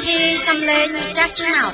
ធីសំឡេងចាស់ឆ្នោត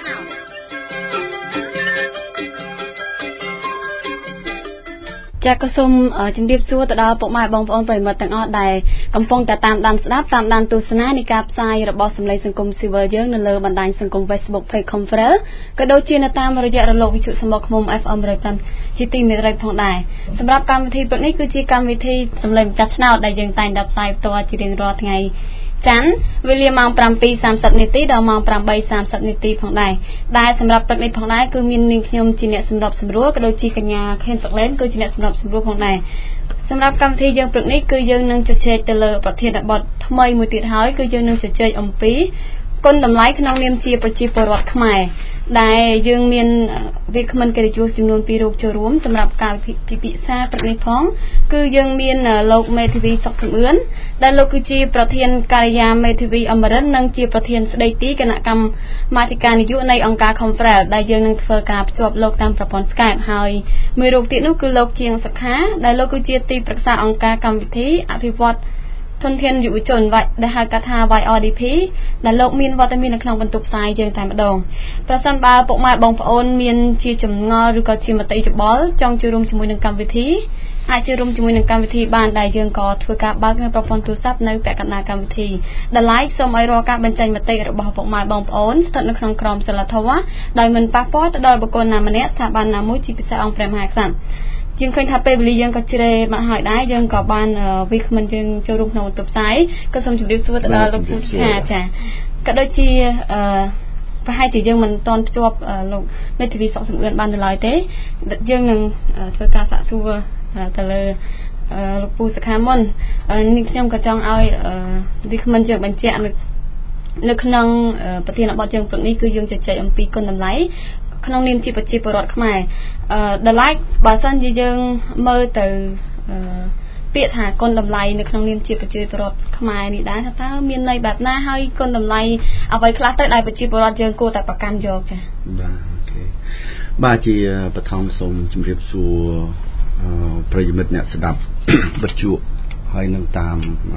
ចាក៏សូមជំរាបសួរទៅដល់ពុកម៉ែបងប្អូនប្រិយមិត្តទាំងអស់ដែលកំពុងតែតាមដានស្ដាប់តាមដានទស្សនានៃការផ្សាយរបស់សម្លេងសង្គមស៊ីវិលយើងនៅលើបណ្ដាញសង្គម Facebook Page Conference ក៏ដូចជានៅតាមរយៈរលកវិទ្យុសម្លេងឃ្មុំ FM 105ជាទីមេត្រីផងដែរសម្រាប់កម្មវិធីព្រឹកនេះគឺជាកម្មវិធីសម្លេងចាស់ឆ្នោតដែលយើងតែងតែផ្សាយផ្ទាល់ជារៀងរាល់ថ្ងៃច័ន្ទវេលាម៉ោង 7:30 នាទីដល់ម៉ោង 8:30 នាទីផងដែរដែលសម្រាប់ព្រឹកនេះផងដែរគឺមាននាងខ្ញុំជាអ្នកសម្របសម្រួលក៏ដូចជាកញ្ញាខេនសុកលែនគឺជាអ្នកសម្របសម្រួលផងដែរសម្រាប់កម្មវិធីយើងព្រឹកនេះគឺយើងនឹងជជែកទៅលើប្រធានបទថ្មីមួយទៀតហើយគឺយើងនឹងជជែកអំពីគុណតម្លៃក្នុងនាមជាប្រជាពលរដ្ឋខ្មែរដែលយើងមានវាគ្មិនកិត្តិយសចំនួន2រូបចូលរួមសម្រាប់ការពិភាក្សាព្រឹកនេះផងគឺយើងមានលោកមេធាវីសុកសំអឿនដែលលោកគឺជាប្រធានការិយាមេធាវីអមរិននិងជាប្រធានស្ដីទីគណៈកម្មាធិការនយោបាយនៃអង្គការ Conference ដែលយើងនឹងធ្វើការភ្ជាប់លោកតាមប្រព័ន្ធ Skype ហើយមួយរូបទៀតនោះគឺលោកជាងសុខាដែលលោកគឺជាទីប្រឹក្សាអង្គការកម្មវិធីអភិវឌ្ឍធនធានយុវជនដែលហៅកាត់ថា YRDP ដែលលោកមានវត្តមាននៅក្នុងបន្ទប់ផ្សាយយើងតែម្ដងប្រសិនបើពុកម៉ែបងប្អូនមានជាចម្ងល់ឬក៏ជាមតិយោបល់ចង់ចូលរួមជាមួយនឹងកម្មវិធីអាចចូលរួមជាមួយនឹងកម្មវិធីបានដែលយើងក៏ធ្វើការបើកនៅប្រព័ន្ធទូរស័ព្ទនៅពាក់កណ្ដាលកម្មវិធីដែល like សូមឲ្យរាល់ការបញ្ចេញមតិរបស់ពុកម៉ែបងប្អូនស្ថិតនៅក្នុងក្រមសីលធម៌ដោយមិនប៉ះពាល់ទៅដល់បុគ្គលណាម្នាក់ស្ថាប័នណាមួយជាពិសេសអង្គព្រះមហាក្សត្រយើងឃើញថាពេលវេលាយើងក៏ជ្រេមកហើយដែរយើងក៏បានវាគ្មិនយើងចូលរួមក្នុងបន្ទប់ផ្សាយក៏សូមជម្រាបសួរទៅដល់លោកសុខាចាក៏ដូចជាប្រហែលជាយើងមិនទាន់ភ្ជាប់លោកមេធាវីសុកសំអឿនបាននៅឡើយទេយើងនឹងធ្វើការសាកសួរទៅលើលោកពូសុខាមុននេះខ្ញុំក៏ចង់ឲ្យវាគ្មិនយើងបញ្ជាក់នៅក្នុងប្រធានបទយើងព្រឹកនេះគឺយើងជជែកអំពីគុណតម្លៃក្នុងនាមជាប្រជាពលរដ្ឋខ្មែរដល់ឡែកបើសិនជាយើងមើលទៅពាក្យថាគុណតម្លៃនៅក្នុងនាមជាប្រជាពលរដ្ឋខ្មែរនេះដែរថាតើមានន័យបែបណាហើយគុណតម្លៃអ្វីខ្លះទៅដែលប្រជាពលរដ្ឋយើងគួរតែប្រកាន់យកចា៎បាទអូខេបាទជាបឋមសូមជម្រាបសួរប្រិយមិត្តអ្នកស្ដាប់បទជក់ហើយនឹងតាម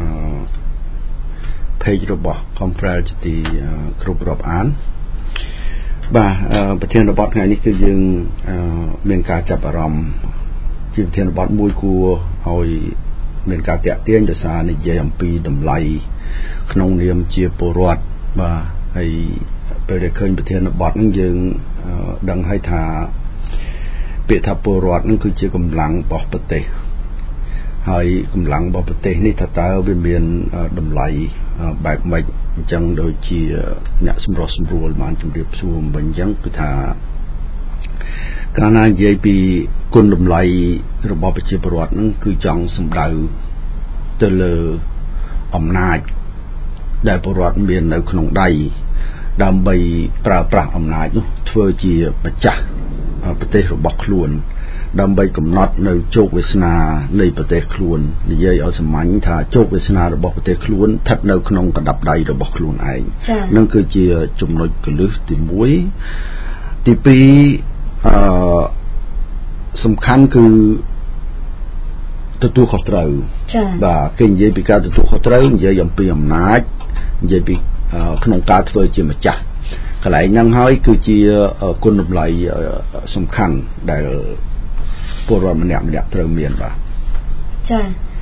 page របស់ Conference ទីគ្រប់រាប់អានបាទប្រធានបទថ្ងៃនេះគឺយើងមានការចាប់អារម្មណ៍ជាប្រធានបទមួយគួរឲ្យមានការតាក់ទាញដោយសារនិយាយអំពីតម្លៃក្នុងនាមជាពលរដ្ឋបាទហើយពេលដែលឃើញប្រធានបទហ្នឹងយើងដឹងហើយថាពាក្យថាពលរដ្ឋហ្នឹងគឺជាកម្លាំងរបស់ប្រទេសហើយកម្លាំងរបស់ប្រទេសនេះថាតើវាមានតម្លៃបែបម៉េចអញ្ចឹងដូចជាអ្នកសម្រុះសម្រួលបានជម្រាបសួរវិញអញ្ចឹងគឺថាកាលណានិយាយពីគុណតម្លៃរបស់ប្រជាពលរដ្ឋហ្នឹងគឺចង់សម្ដៅទៅលើអំណាចដែលពលរដ្ឋមាននៅក្នុងដៃដើម្បីប្រើប្រាស់អំណាចនោះធ្វើជាម្ចាស់ប្រទេសរបស់ខ្លួនដើម្បីកំណត់នៅជោគវាសនានៃប្រទេសខ្លួននិយាយឲ្យសាមញ្ញថាជោគវាសនារបស់ប្រទេសខ្លួនស្ថិតនៅក្នុងកណ្ដាប់ដៃរបស់ខ្លួនឯងនឹងគឺជាចំណុចកលឹះទី1ទី2សំខាន់គឺទទួលខុសត្រូវបាទគេនិយាយពីការទទួលខុសត្រូវនិយាយអំពីអំណាចនិយាយពីក្នុងការធ្វើជាម្ចាស់កន្លែងហ្នឹងហើយគឺជាគុណតម្លៃសំខាន់ដែលពលរដ្ឋម្នាក់ត្រូវមានបាទចា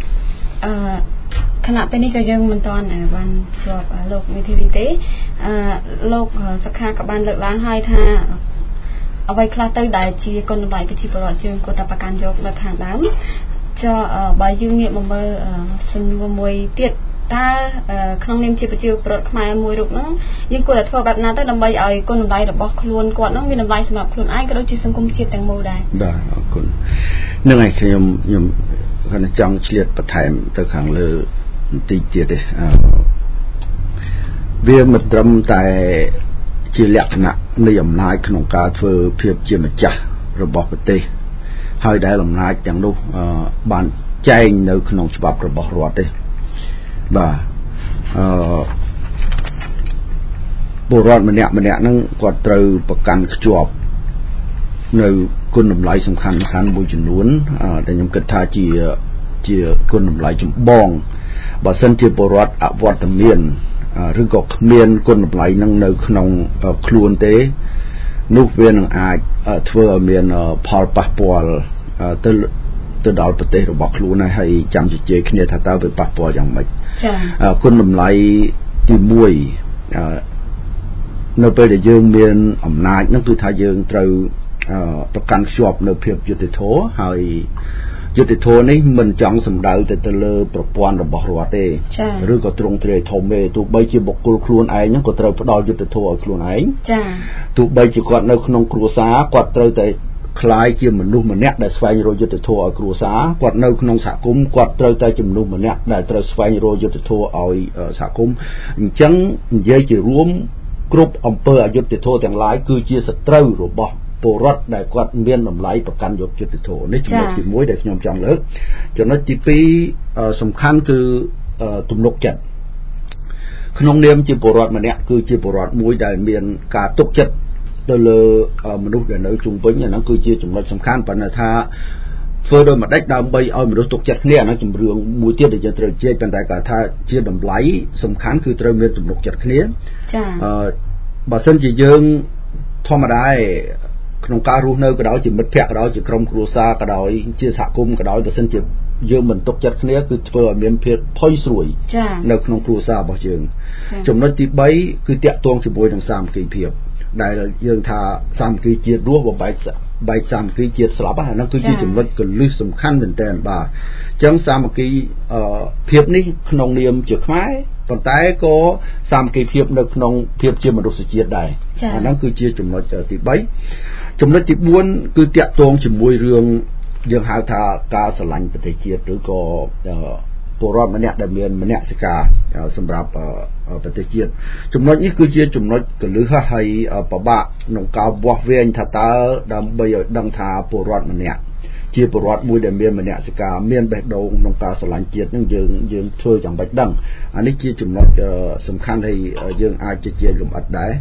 ខណៈពេលនេះក៏យើងមិនទាន់បានជាប់លោកមេធាវីទេលោកសុខាក៏បានលើកឡើងហើយថាអ្វីខ្លះទៅដែលជាគុណតម្លៃប្រជាពលរដ្ឋយើងគួរតែប្រកាន់យកនៅខាងដើមចាបើយើងងាកមកមើលសំណួរមួយទៀតតើក្នុងនាមជាប្រជាពលរដ្ឋខ្មែរមួយរូបហ្នឹងយើងគួរតែធ្វើបែបណាទៅដើម្បីឲ្យគុណតម្លៃរបស់ខ្លួនគាត់ហ្នឹងមានតម្លៃសម្រាប់ខ្លួនឯងក៏ដូចជាសង្គមជាតិទាំងមូលដែរបាទអរគុណនឹងឯងខ្ញុំគាត់ចង់ឆ្លៀតបន្ថែមទៅខាងលើបន្តិចទៀតទេវាមិនត្រឹមតែជាលក្ខណៈនៃអំណាចក្នុងការធ្វើភាពជាម្ចាស់របស់ប្រទេសហើយដែលអំណាចទាំងនោះបានចែងនៅក្នុងច្បាប់របស់រដ្ឋទេបាទពលរដ្ឋម្នាក់ហ្នឹងគាត់ត្រូវប្រកាន់ខ្ជាប់នៅគុណតម្លៃសំខាន់មួយចំនួនដែលខ្ញុំគិតថាជាគុណតម្លៃចម្បងបើសិនជាពលរដ្ឋអវត្តមានឬក៏គ្មានគុណតម្លៃនឹងនៅក្នុងខ្លួនទេនោះវានឹងអាចធ្វើឲ្យមានផលប៉ះពាល់ទៅដល់ប្រទេសរបស់ខ្លួនហើយចាំជជែកគ្នាថាតើវាប៉ះពាល់យ៉ាងម៉េចចា៎គុណតម្លៃទី1នៅពេលដែលយើងមានអំណាចនោះគឺថាយើងត្រូវប្រកាន់ខ្ជាប់នៅភាពយុត្តិធម៌ហើយយុត្តិធម៌នេះមិនចង់សំដៅទៅលើប្រព័ន្ធរបស់រដ្ឋទេឬក៏ទ្រង់ទ្រាយធំទេទោះបីជាបុគ្គលខ្លួនឯងហ្នឹងក៏ត្រូវផ្ដល់យុត្តិធម៌ឲ្យខ្លួនឯងចា៎ទោះបីជាគាត់នៅក្នុងគ្រួសារគាត់ត្រូវតែคล้ายជាមនុស្សម្នាក់ដែលស្វែងរកយុត្តិធម៌ឲ្យគ្រួសារគាត់នៅក្នុងសហគមន៍គាត់ត្រូវតែជាមនុស្សម្នាក់ដែលត្រូវស្វែងរកយុត្តិធម៌ឲ្យសហគមន៍អញ្ចឹងនិយាយជារួមគ្រប់អំពើអយុត្តិធម៌ទាំងឡាយគឺជាសត្រូវរបស់ពលរដ្ឋដែលគាត់មានតម្លៃប្រកាន់យកយុត្តិធម៌នេះចំណុចទី1ដែលខ្ញុំចង់លើកចំណុចទី2សំខាន់គឺទំនុកចិត្តក្នុងនាមជាពលរដ្ឋម្នាក់គឺជាពលរដ្ឋមួយដែលមានការទុកចិត្តទៅលើមនុស្សដែលនៅជុំវិញអាហ្នឹងគឺជាចំណុចសំខាន់ប៉ុន្តែថាធ្វើដោយម្ដេចដើម្បីឲ្យមនុស្សទុកចិត្តគ្នាអាហ្នឹងជំរឿងមួយទៀតដែលយើងត្រូវជែកប៉ុន្តែគាត់ថាជាតម្លៃសំខាន់គឺត្រូវមានទំនុកចិត្តគ្នាចា៎បើសិនជាយើងធម្មតាក្នុងការរស់នៅក៏ដោយជាមិត្តភ័ក្តិក៏ដោយជាក្រុមគ្រួសារក៏ដោយជាសហគមន៍ក៏ដោយបើសិនជាយើងមិនទុកចិត្តគ្នាគឺធ្វើឲ្យមានភាពផុយស្រួយនៅក្នុងគ្រួសាររបស់យើងចំណុចទី3គឺតាក់ទងជាមួយនឹងសាមគ្គីភាពដែលយើងថាសាមគ្គីជាតិរស់បើបែកសាមគ្គីជាតិស្លាប់ហ្នឹងគឺជាចំណុចកលឹះសំខាន់មែនតើបាទអញ្ចឹងសាមគ្គីភាពនេះក្នុងនាមជាខ្មែរប៉ុន្តែក៏សាមគ្គីភាពនៅក្នុងភាពជាមនុស្សជាតិដែរអាហ្នឹងគឺជាចំណុចទី3ចំណុចទី4គឺតាក់ទងជាមួយរឿងយើងហៅថាការស្រឡាញ់ប្រទេសជាតិឬក៏ពលរដ្ឋម្នាក់ដែលមានមនសិការសម្រាប់ប្រទេសជាតិចំណុចនេះគឺជាចំណុចកលឹះហើយពិបាកក្នុងការវាស់វែងថាតើដើម្បីឲ្យដឹងថាពលរដ្ឋម្នាក់ជាពលរដ្ឋមួយដែលមានមនសិការមានបេះដូងក្នុងការស្រឡាញ់ជាតិនឹងយើងធ្វើយ៉ាងម៉េចដឹងអានេះជាចំណុចសំខាន់ហើយយើងអាចជជែកលម្អិតដែរ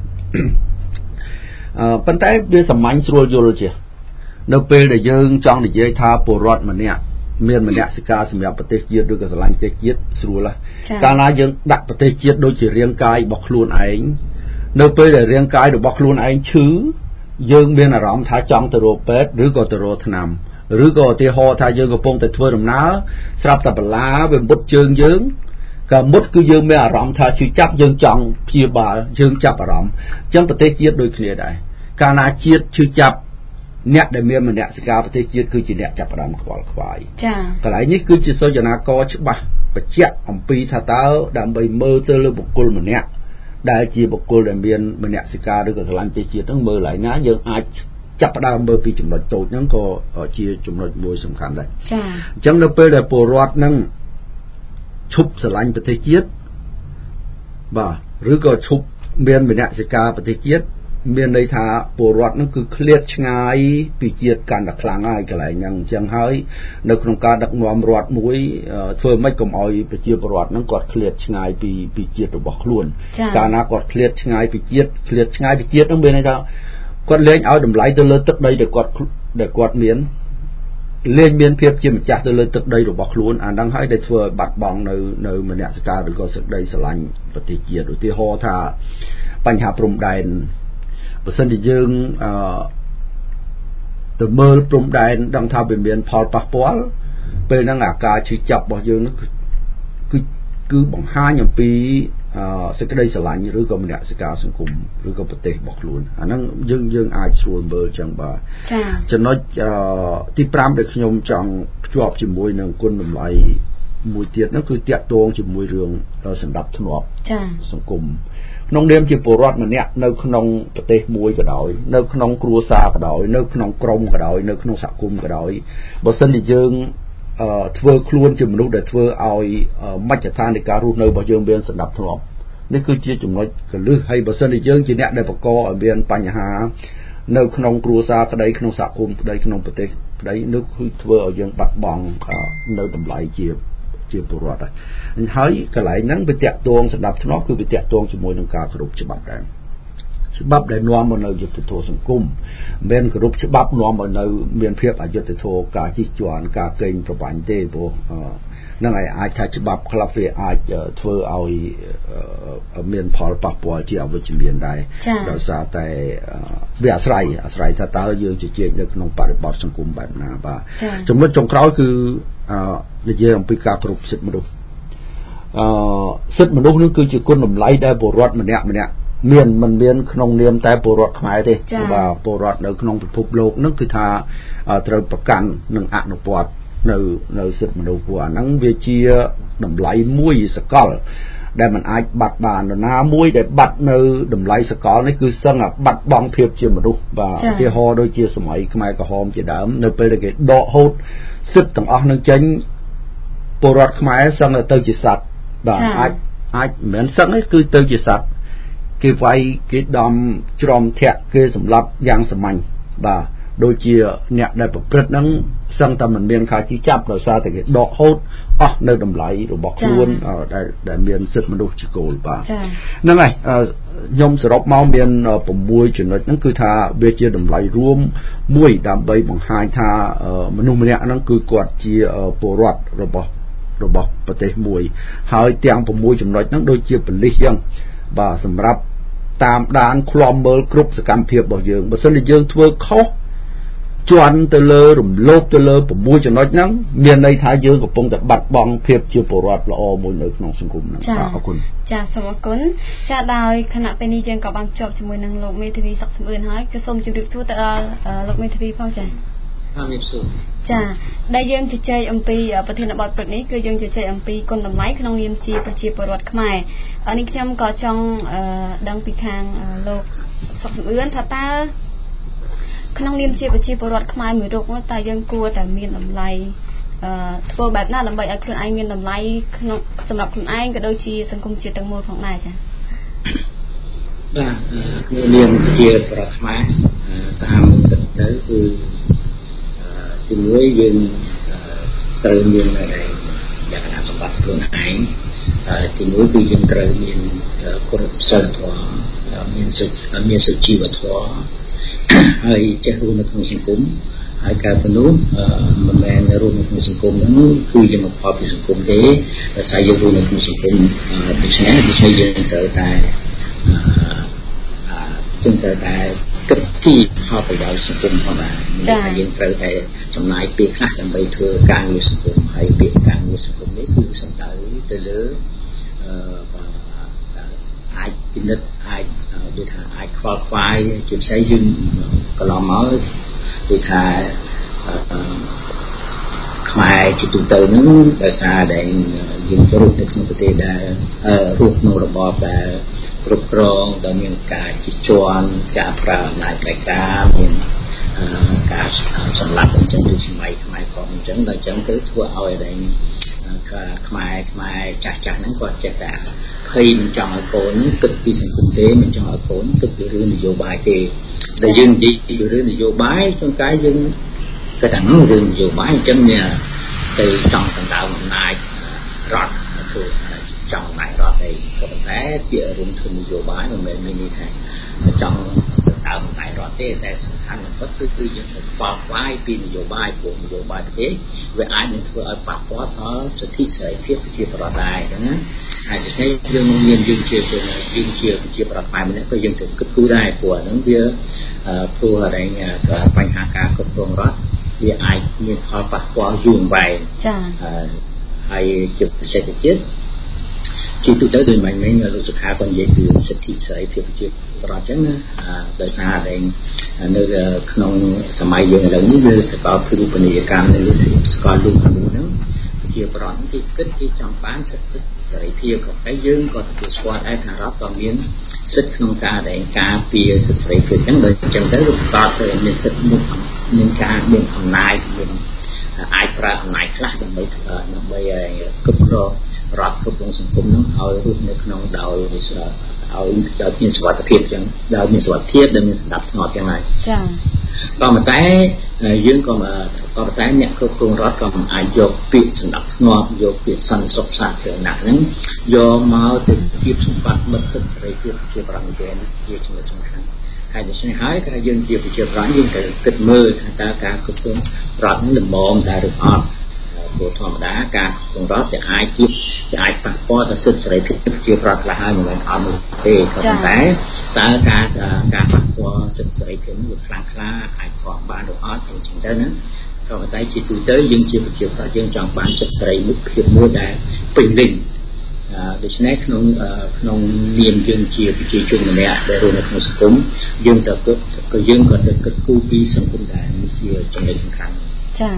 ប៉ុន្តែវាសាមញ្ញស្រួលយល់ជានៅពេលដែលយើងចង់និយាយថាពលរដ្ឋម្នាក់មានមនសិការសម្រាប់ប្រទេសជាតិឬក៏ស្រឡាញ់ប្រទេសជាតិស្រួលណាស់កាលណាយើងដាក់ប្រទេសជាតិដូចជារាងកាយរបស់ខ្លួនឯងនៅពេលដែលរាងកាយរបស់ខ្លួនឯងឈឺយើងមានអារម្មណ៍ថាចង់ទៅរកពេទ្យឬក៏ទៅរកថ្នាំឬក៏ឧទាហរណ៍ថាយើងកំពុងតែធ្វើដំណើរស្រាប់តែបលាវាមុតជើងយើងក៏មុតគឺយើងមានអារម្មណ៍ថាឈឺចាប់យើងចង់ព្យាបាលយើងចាប់អារម្មណ៍អញ្ចឹងប្រទេសជាតិដូចគ្នាដែរកាលណាជាតិឈឺចាប់អ្នកដែលមានមនសិការប្រទេសជាតិគឺជាអ្នកចាប់ផ្ដើមខ្វល់ខ្វាយចា៎កន្លែងនេះគឺជាសូចនាករច្បាស់បញ្ជាក់អំពីថាតើដើម្បីមើលទៅលើបុគ្គលម្នាក់ដែលជាបុគ្គលដែលមានមនសិការឬក៏ស្រឡាញ់ប្រទេសជាតិហ្នឹងមើលឡើងណាយើងអាចចាប់ផ្ដើមមើលពីចំណុចតូចហ្នឹងក៏ជាចំណុចមួយសំខាន់ដែរចា៎អញ្ចឹងនៅពេលដែលពលរដ្ឋហ្នឹងឈប់ស្រឡាញ់ប្រទេសជាតិបាទឬក៏ឈប់មានមនសិការប្រទេសជាតិមានន័យថាពលរដ្ឋហ្នឹងគឺឃ្លាតឆ្ងាយពីជាតិកាន់តែខ្លាំងហើយកន្លែងហ្នឹងអញ្ចឹងហើយនៅក្នុងការដឹកនាំរដ្ឋមួយធ្វើម៉េចកុំឲ្យប្រជាពលរដ្ឋហ្នឹងគាត់ឃ្លាតឆ្ងាយពីជាតិរបស់ខ្លួនកាលណាគាត់ឃ្លាតឆ្ងាយពីជាតិហ្នឹងមានន័យថាគាត់លែងឲ្យតម្លៃទៅលើទឹកដីដែលគាត់មានលែងមានភាពជាម្ចាស់ទៅលើទឹកដីរបស់ខ្លួនអាហ្នឹងហើយដែលធ្វើឲ្យបាត់បង់នៅមនសិការឬក៏សេចក្តីស្រឡាញ់ប្រទេសជាតិឧទាហរណ៍ថាបញ្ហាព្រំដែនបើសិនជាយើងទៅមើលព្រំដែនដឹងថាវាមានផលប៉ះពាល់ពេលហ្នឹងអាការឈឺចាប់របស់យើងនោះគឺបង្ហាញអំពីសេចក្តីស្រឡាញ់ឬក៏មនសិការសង្គមឬក៏ប្រទេសរបស់ខ្លួនអាហ្នឹងយើងអាចស្រួលមើលចឹងបាទចា៎ចំណុចទី5ដែលខ្ញុំចង់ភ្ជាប់ជាមួយនឹងគុណតម្លៃមួយទៀតហ្នឹងគឺតាក់ទងជាមួយរឿងសន្តិភាពចា៎សង្គមក្នុងនាមជាពលរដ្ឋម្នាក់នៅក្នុងប្រទេសមួយក៏ដោយនៅក្នុងគ្រួសារក៏ដោយនៅក្នុងក្រុមក៏ដោយនៅក្នុងសហគមន៍ក៏ដោយបើសិនជាយើងធ្វើខ្លួនជាមនុស្សដែលធ្វើឲ្យមជ្ឈដ្ឋាននៃការរស់នៅរបស់យើងមានសន្តិភាពនេះគឺជាចំណុចកលឹះហើយបើសិនជាយើងជាអ្នកដែលបង្កឲ្យមានបញ្ហានៅក្នុងគ្រួសារក្តីក្នុងសហគមន៍ក្តីក្នុងប្រទេសក្តីនោះគឺធ្វើឲ្យយើងបាត់បង់នៅតម្លៃជាពលរដ្ឋហើយកន្លែងហ្នឹងវាតាក់ទងសម្រាប់ធ្នាប់គឺវាតាក់ទងជាមួយនឹងការគោរពច្បាប់ដែរច្បាប់ដែលនាំមកនៅយុត្តិធម៌សង្គមមិនគោរពច្បាប់នាំមកនៅមានភាពអយុត្តិធម៌ការជិះជាន់ការកេងប្រវ័ញ្ចទេព្រោះនឹងអាចថាច្បាប់ខ្លះវាអាចធ្វើឲ្យមានផលប៉ះពាល់ជាអវិជ្ជមានដែរដោយសារតែវាអាស្រ័យថាតើយើងជជែកនៅក្នុងបរិបទសង្គមបែបណាបាទចំណុចចុងក្រោយគឺនិយាយអំពីការគោរពសិទ្ធិមនុស្សសិទ្ធិមនុស្សនេះគឺជាគុណតម្លៃដែលពលរដ្ឋម្នាក់មិនមានក្នុងនាមតែពលរដ្ឋខ្មែរទេបាទពលរដ្ឋនៅក្នុងពិភពលោកនឹងគឺថាត្រូវប្រកាន់និងអនុវត្តនៅសិទ្ធិមនុស្សពួកអាហ្នឹងវាជាតម្លៃមួយសកលដែលมันអាចបាត់បាននរណាមួយដែលបាត់នៅតម្លៃសកលនេះគឺសឹងបាត់បង់ភាពជាមនុស្សបាទឧទាហរណ៍ដូចជាសម័យខ្មែរក្រហមជាដើមនៅពេលដែលគេដកហូតសិទ្ធិទាំងអស់នឹងចេញពលរដ្ឋខ្មែរសឹងទៅជាសត្វបាទអាចមិនមែនសឹងទេគឺទៅជាសត្វគេវាយគេដំច្រំធាក់គេសម្លាប់យ៉ាងសាមញ្ញបាទដូចជាអ្នកដែលប្រព្រឹត្តហ្នឹងសឹងតែមិនមានការជិះចាប់ដោយសារតែគេដកហូតអស់នៅតម្លៃរបស់ខ្លួនដែលមានសិទ្ធិមនុស្សជាគោលបាទហ្នឹងហើយខ្ញុំសរុបមកមាន6ចំណុចហ្នឹងគឺថាវាជាតម្លៃរួមមួយដើម្បីបង្ហាញថាមនុស្សម្នាក់ហ្នឹងគឺគាត់ជាពលរដ្ឋរបស់ប្រទេសមួយហើយទាំង6ចំណុចហ្នឹងដូចជាប៉ូលីសចឹងបាទសម្រាប់តាមដានឃ្លាំមើលគ្រប់សកម្មភាពរបស់យើងបើសិនជាយើងធ្វើខុសជន់ទៅលើរំលោភទៅលើ6ចំណុចហ្នឹងមានន័យថាយើងកំពុងតែបាត់បង់ភាពជាពលរដ្ឋល្អមួយនៅក្នុងសង្គមហ្នឹងអរគុណចាសូមអរគុណចាដោយគណៈពេលនេះយើងក៏បានជួបជាមួយនឹងលោកមេធាវីសុកសំអឿនហើយក៏សូមជម្រាបសួរទៅដល់លោកមេធាវីផងចាចាដែលយើងជជែកអំពីប្រធានបទព្រឹកនេះគឺយើងជជែកអំពីគុណតម្លៃក្នុងនាមជាប្រជាពលរដ្ឋខ្មែរនេះខ្ញុំក៏ចង់ដឹងពីខាងលោកសុកសំអឿនថាតើក្នុងនាមជាប្រជាពលរដ្ឋខ្មែរមួយរូបតើយើងគួរតែមានតម្លៃធ្វើបែបណាដើម្បីឲ្យខ្លួនឯងមានតម្លៃក្នុងសម្រាប់ខ្លួនឯងក៏ដូចជាសង្គមជាតិទាំងមូលផងដែរចា៎បាទក្នុងនាមជាពលរដ្ឋខ្មែរតាមទឹកទៅគឺទីមួយយើងត្រូវមានលក្ខណៈសម្បត្តិខ្លួនឯងទីមួយគឺយើងត្រូវមានគោរពសិលធម៌មានសុជីវធម៌ហើយចេះរស់នៅក្នុងសង្គមហើយការទៅនោះមិនមែនរស់នៅក្នុងសង្គមហ្នឹងគឺយើងមកផលពីសង្គមទេដោយសារយើងរស់នៅក្នុងសង្គមដូច្នេះយើងត្រូវតែគិតពីផលប្រយោជន៍សង្គមផងដែរយើងត្រូវតែចំណាយពេលខ្លះដើម្បីធ្វើការងារសង្គមហើយពាក្យការងារសង្គមនេះគឺសំដៅទៅលើអាចពិនិត្យអាចដូចថាអាចខ្វល់ខ្វាយជាពិសេសយើងកន្លងមកដូចថាខ្មែរជាទូទៅហ្នឹងដោយសារតែយើងរស់នៅក្នុងប្រទេសដែលរស់ក្នុងរបបដែលគ្រប់គ្រងដែលមានការជិះជាន់ការប្រើអំណាចផ្ដាច់ការមានការសម្លាប់អញ្ចឹងដូចសម័យខ្មែរក៏អញ្ចឹងដល់អញ្ចឹងទៅធ្វើឲ្យតែខ្មែរចាស់ហ្នឹងគាត់ចេះតែភ័យមិនចង់ឲ្យកូនហ្នឹងគិតពីសង្គមទេមិនចង់ឲ្យកូនគិតពីរឿងនយោបាយទេដែលយើងនិយាយពីរឿងនយោបាយជួនកាលយើងគិតថារឿងនយោបាយអញ្ចឹងមានទៅចង់ដណ្ដើមអំណាចរដ្ឋធ្វើចង់អំណាចរដ្ឋទេក៏ប៉ុន្តែពាក្យរួមធ្វើនយោបាយមិនមែនមានន័យថាចង់ដណ្ដើមអំណាចរដ្ឋទេតែសំខាន់បំផុតគឺយើងត្រូវខ្វល់ខ្វាយពីនយោបាយពួកនយោបាយប្រទេសវាអាចនឹងធ្វើឲ្យប៉ះពាល់ដល់សិទ្ធិសេរីភាពប្រជាពលរដ្ឋដែរអញ្ចឹងណាហើយដូច្នេះយើងមានយើងជាប្រជាពលរដ្ឋខ្មែរម្នាក់ក៏យើងត្រូវគិតគូរដែរព្រោះហ្នឹងវាព្រោះអីបញ្ហាការគ្រប់គ្រងរដ្ឋវាអាចមានផលប៉ះពាល់យូរអង្វែងចា៎ហើយជាពិសេសទៀតជាទូទៅដោយមិនមែនលោកសុខាក៏និយាយពីសិទ្ធិសេរីភាពប្រជាពលរដ្ឋអញ្ចឹងណាដោយសារតែនៅក្នុងសម័យយើងឥឡូវនេះវាសកលភាវូបនីយកម្មនៅសកលលោកហ្នឹងជាប្រព័ន្ធទីគិតគេចង់បានសិទ្ធិសេរីភាពក៏តែយើងក៏ទទួលស្គាល់ដែរថារដ្ឋក៏មានសិទ្ធិក្នុងការដែលការពារសិទ្ធិសេរីភាពអញ្ចឹងដូចអញ្ចឹងទៅវាប្រកាសមានសិទ្ធិមានការមានអំណាចមានអាចប្រើអំណាចខ្លះដើម្បីគ្រប់គ្រងរដ្ឋគ្រប់គ្រងសង្គមនឹងឲ្យរស់នៅក្នុងដោយមានសុវត្ថិភាពអញ្ចឹងដោយមានសុវត្ថិភាពដែលមានសណ្ដាប់ធ្នាប់យ៉ាងណាចា៎ក៏ប៉ុន្តែយើងក៏ប៉ុន្តែអ្នកគ្រប់គ្រងរដ្ឋក៏មិនអាចយកពាក្យសណ្ដាប់ធ្នាប់យកពាក្យសន្តិសុខសាធារណៈហ្នឹងយកមកទៅជាសម្បត្តិមិត្តសិទ្ធិសេរីភាពជាប្រមាណជាចំណុចសំខាន់ហើយដូច្នេះហើយការយើងជាប្រជាប្រដ្ឋយើងត្រូវគិតមើលថាតើការគ្រប់គ្រងរដ្ឋនឹងល្មមដែរឬអត់ព្រោះធម្មតាការបង្រត់តែអាចប៉ះពាល់ដល់សិទ្ធិសេរីភាពជាប្រកខ្លះហើយមិនមែនអត់នោះទេក៏ប៉ុន្តែតើការប៉ះពាល់សិទ្ធិសេរីភាពនេះខ្លាំងខ្លាអាចខកបានឬអត់ទៅចឹងទៅណាក៏ប៉ុន្តែជាទូទៅយើងជាប្រជាប្រដ្ឋយើងចង់បានសិទ្ធិសេរីភាពមួយដែលពេញលេញដូច្នេះក្នុងនាមយើងជាប្រជាជនម្នាក់ដែលរស់នៅក្នុងសង្គមយើងត្រូវគិតគូរពីសង្គមដែរនេះជាចំណុចសំខាន់ចា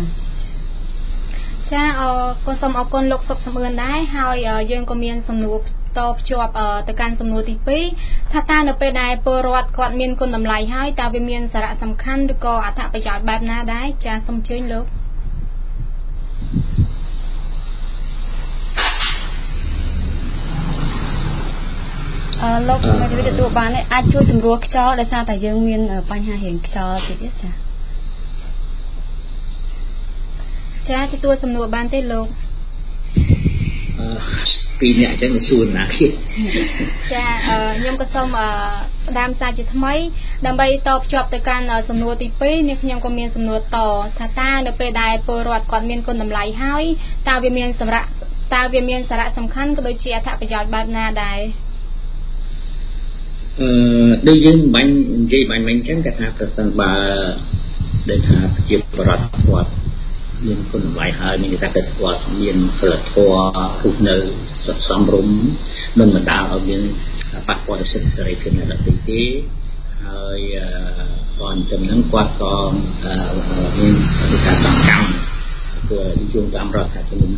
ក៏សូមអរគុណលោកសុកសំអឿនដែរហើយយើងក៏មានសំណួរតភ្ជាប់ទៅកាន់សំណួរទី2ថាតើនៅពេលដែលពលរដ្ឋគាត់មានគុណតម្លៃហើយតើវាមានសារៈសំខាន់ឬក៏អត្ថប្រយោជន៍បែបណាដែរចាសូមអញ្ជើញលោកលោកមិនវិទទួលបានទេអាចជួយសម្រួលខ្យល់ដោយសារតែយើងមានបញ្ហារៀងខ្យល់តិចទេចាទទួលសំណួរបានទេលោកពីរអ្នកអញ្ចឹងសួរណាគេចាខ្ញុំក៏សូមផ្ដើមសារជាថ្មីដើម្បីតភ្ជាប់ទៅកាន់សំណួរទី2នេះខ្ញុំក៏មានសំណួរតថាតើនៅពេលដែលពលរដ្ឋគាត់មានគុណតម្លៃហើយតើវាមានសារៈសំខាន់ក៏ដូចជាអត្ថប្រយោជន៍បែបណាដែរដូចយើងបាញ់និយាយបាញ់មិញចឹងគេថាប្រសិនបើដែលថាប្រជាពលរដ្ឋគាត់មានគុណតម្លៃហើយមានតែគាត់មានសិលធម៌រស់នៅសុខសមរម្យមិនបណ្ដាលឲ្យមានប៉ះពាល់ដល់សិទ្ធិសេរីភាពអ្នកដទៃទេហើយគាត់ទៅនឹងគាត់ក៏មានការសកម្មព្រោះយោងតាមរដ្ឋធម្មនុញ្ញ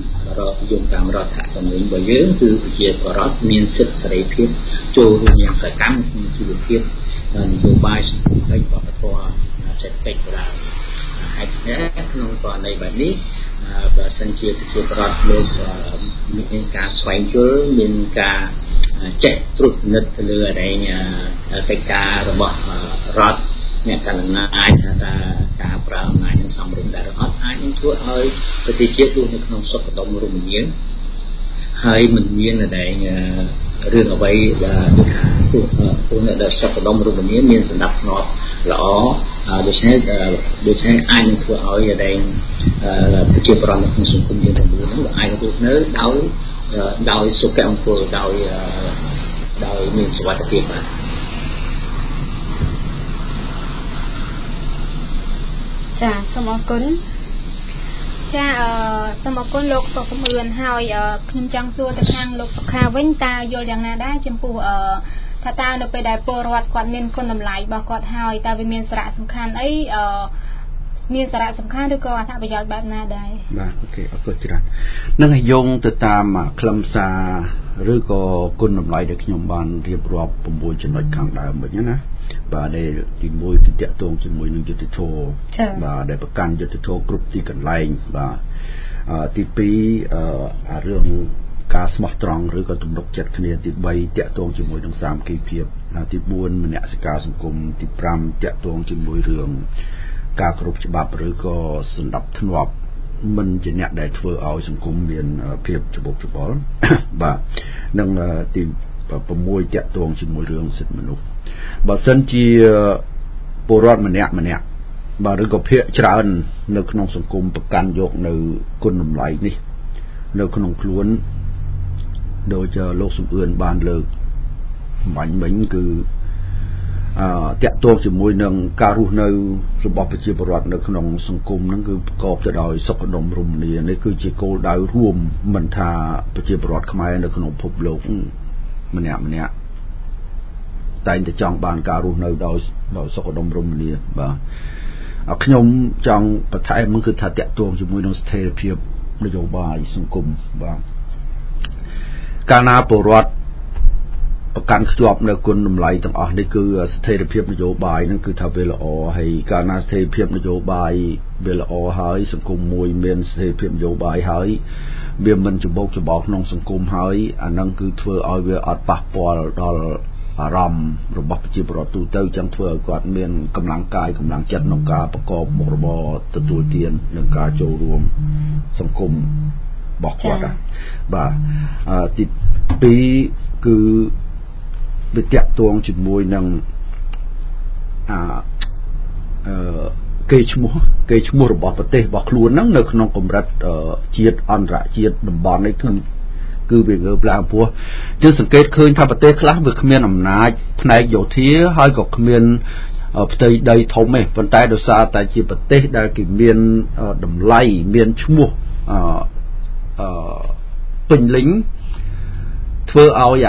របស់យើងគឺប្រជាពលរដ្ឋមានសិទ្ធិសេរីភាពចូលរួមយ៉ាងសកម្មក្នុងជីវភាពនយោបាយសង្គមវប្បធម៌សេដ្ឋកិច្ចដែរហើយក្នុងករណីបែបនេះបើសិនជាប្រជាពលរដ្ឋលោកមានការស្វែងយល់មានការចេះត្រួតពិនិត្យទៅលើកិច្ចការរបស់រដ្ឋអ្នកកណ្ដាលអាចថាការប្រើអំណាចនឹងសំរុំដែរអត់អាចនឹងធ្វើឲ្យប្រទេសជាតិរស់នៅក្នុងសុខដុមរមនាហើយមិនមានតែរឿងអ្វីដែលថាពួកអ្នកដែលសុខដុមរមនាមានសណ្ដាប់ធ្នាប់ល្អដូច្នេះអាចនឹងធ្វើឲ្យប្រជាពលរដ្ឋនៅក្នុងសង្គមយើងទាំងមូលហ្នឹងអាចរស់នៅដោយសុភមង្គលដោយមានសុវត្ថិភាពបាទចាសូមអរគុណចាសូមអរគុណលោកសុខសំអឿនហើយខ្ញុំចង់សួរទៅខាងលោកសុខាវិញតើយល់យ៉ាងណាដែរចំពោះថាតើនៅពេលដែលពលរដ្ឋគាត់មានគុណតម្លៃរបស់គាត់ហើយតើវាមានសារៈសំខាន់អីមានសារៈសំខាន់ឬក៏អត្ថប្រយោជន៍បែបណាដែរបាទអូខេអរគុណច្រើននឹងឲ្យយោងទៅតាមខ្លឹមសារឬក៏គុណតម្លៃដែលខ្ញុំបានរៀបរាប់6ចំណុចខាងដើមវិញណាបាទដែលទី1គឺតាក់ទងជាមួយនឹងយុត្តិធម៌បាទដែលប្រកាន់យុត្តិធម៌គ្រប់ទីកន្លែងបាទទី2រឿងការស្មោះត្រង់ឬក៏ទំនុកចិត្តគ្នាទី3តាក់ទងជាមួយនឹងសាមគ្គីភាពទី4មនសិការសង្គមទី5តាក់ទងជាមួយរឿងការគោរពច្បាប់ឬក៏សន្តិភាពមិនជាអ្នកដែលធ្វើឲ្យសង្គមមានភាពច្បុកច្បល់បាទនិងទី6តាក់ទងជាមួយរឿងសិទ្ធិមនុស្សបើសិនជាពលរដ្ឋម្នាក់បាទឬក៏ភាគច្រើននៅក្នុងសង្គមប្រកាន់យកនៅគុណតម្លៃនេះនៅក្នុងខ្លួនដោយលោកសំអឿនបានលើកបាញ់មិញគឺតាក់ទងជាមួយនឹងការរស់នៅរបស់ប្រជាពលរដ្ឋនៅក្នុងសង្គមហ្នឹងគឺប្រកបទៅដោយសុខដុមរមនានេះគឺជាគោលដៅរួមមិនថាប្រជាពលរដ្ឋខ្មែរនៅក្នុងពិភពលោកម្នាក់តែងតែចង់បានការរស់នៅដោយសុខដុមរមនាបាទខ្ញុំចង់បន្ថែមហ្នឹងគឺថាតាក់ទងជាមួយនឹងស្ថិរភាពនយោបាយសង្គមបាទកាលណាពលរដ្ឋប្រកាន់ខ្ជាប់នៅគុណតម្លៃទាំងអស់នេះគឺស្ថិរភាពនយោបាយហ្នឹងគឺថាវាល្អហើយកាលណាស្ថិរភាពនយោបាយវាល្អហើយសង្គមមួយមានស្ថិរភាពនយោបាយហើយវាមិនច្បោកច្បល់ក្នុងសង្គមហើយអាហ្នឹងគឺធ្វើឲ្យវាអត់ប៉ះពាល់ដល់អារម្មណ៍របស់ប្រជាពលរដ្ឋទូទៅចឹងធ្វើឲ្យគាត់មានកម្លាំងកាយកម្លាំងចិត្តក្នុងការប្រកបមុខរបរទទួលទាននិងការចូលរួមសង្គមរបស់គាត់បាទទី2គឺវាតាក់ទងជាមួយនឹងគេឈ្មោះរបស់ប្រទេសរបស់ខ្លួនហ្នឹងនៅក្នុងកម្រិតជាតិអន្តរជាតិតំបន់នេះគឺវាងើបឡើងព្រោះយើងសង្កេតឃើញថាប្រទេសខ្លះវាគ្មានអំណាចផ្នែកយោធាហើយក៏គ្មានផ្ទៃដីធំទេប៉ុន្តែដោយសារតែជាប្រទេសដែលគេមានតម្លៃមានឈ្មោះពេញលេញធ្វើឲ្យ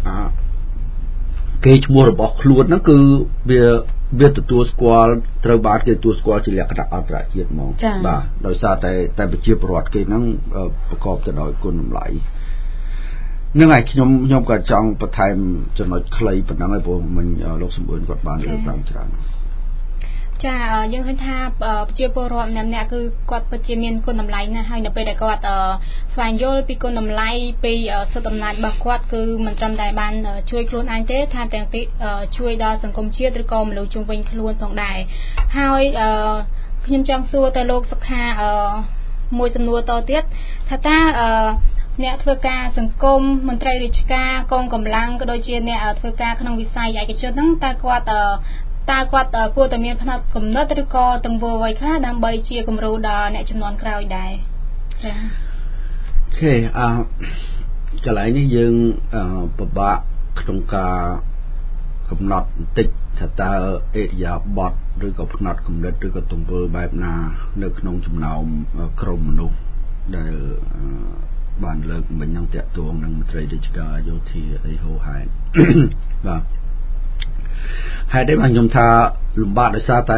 គេឈ្មោះរបស់ខ្លួនហ្នឹងគឺវាទទួលស្គាល់ត្រូវបានគេទទួលស្គាល់ជាលក្ខណៈអន្តរជាតិហ្មងបាទដោយសារតែប្រជាពលរដ្ឋគេហ្នឹងប្រកបទៅដោយគុណតម្លៃនឹងហើយខ្ញុំក៏ចង់បន្ថែមចំណុចខ្លីប៉ុណ្ណឹងហើយព្រោះមិញលោកសំអឿនគាត់បានលើកឡើងច្រើនចាយើងឃើញថាប្រជាពលរដ្ឋម្នាក់គឺគាត់ពិតជាមានគុណតម្លៃណាស់ហើយនៅពេលដែលគាត់ស្វែងយល់ពីគុណតម្លៃពីសិទ្ធិអំណាចរបស់គាត់គឺមិនត្រឹមតែបានជួយខ្លួនឯងទេថែមទាំងជួយដល់សង្គមជាតិឬក៏មនុស្សជុំវិញខ្លួនផងដែរហើយខ្ញុំចង់សួរទៅលោកសុខាមួយសំណួរតទៀតថាតើអ្នកធ្វើការសង្គមមន្ត្រីរាជការកងកម្លាំងក៏ដូចជាអ្នកធ្វើការក្នុងវិស័យឯកជនហ្នឹងតើគាត់គួរតែមានផ្នត់គំនិតឬក៏ទង្វើអ្វីខ្លះដើម្បីជាគំរូដល់អ្នកជំនាន់ក្រោយដែរចា៎អូខេកន្លែងនេះយើងពិបាកក្នុងការកំណត់បន្តិចថាតើអេរិយាបថឬក៏ផ្នត់គំនិតឬក៏ទង្វើបែបណានៅក្នុងចំណោមក្រុមមនុស្សដែលបានលើកមិញហ្នឹងតាក់ទងនឹងមន្ត្រីរាជការយោធាអីហោហែនបាទហេតុអីបានខ្ញុំថាលំបាកដោយសារតែ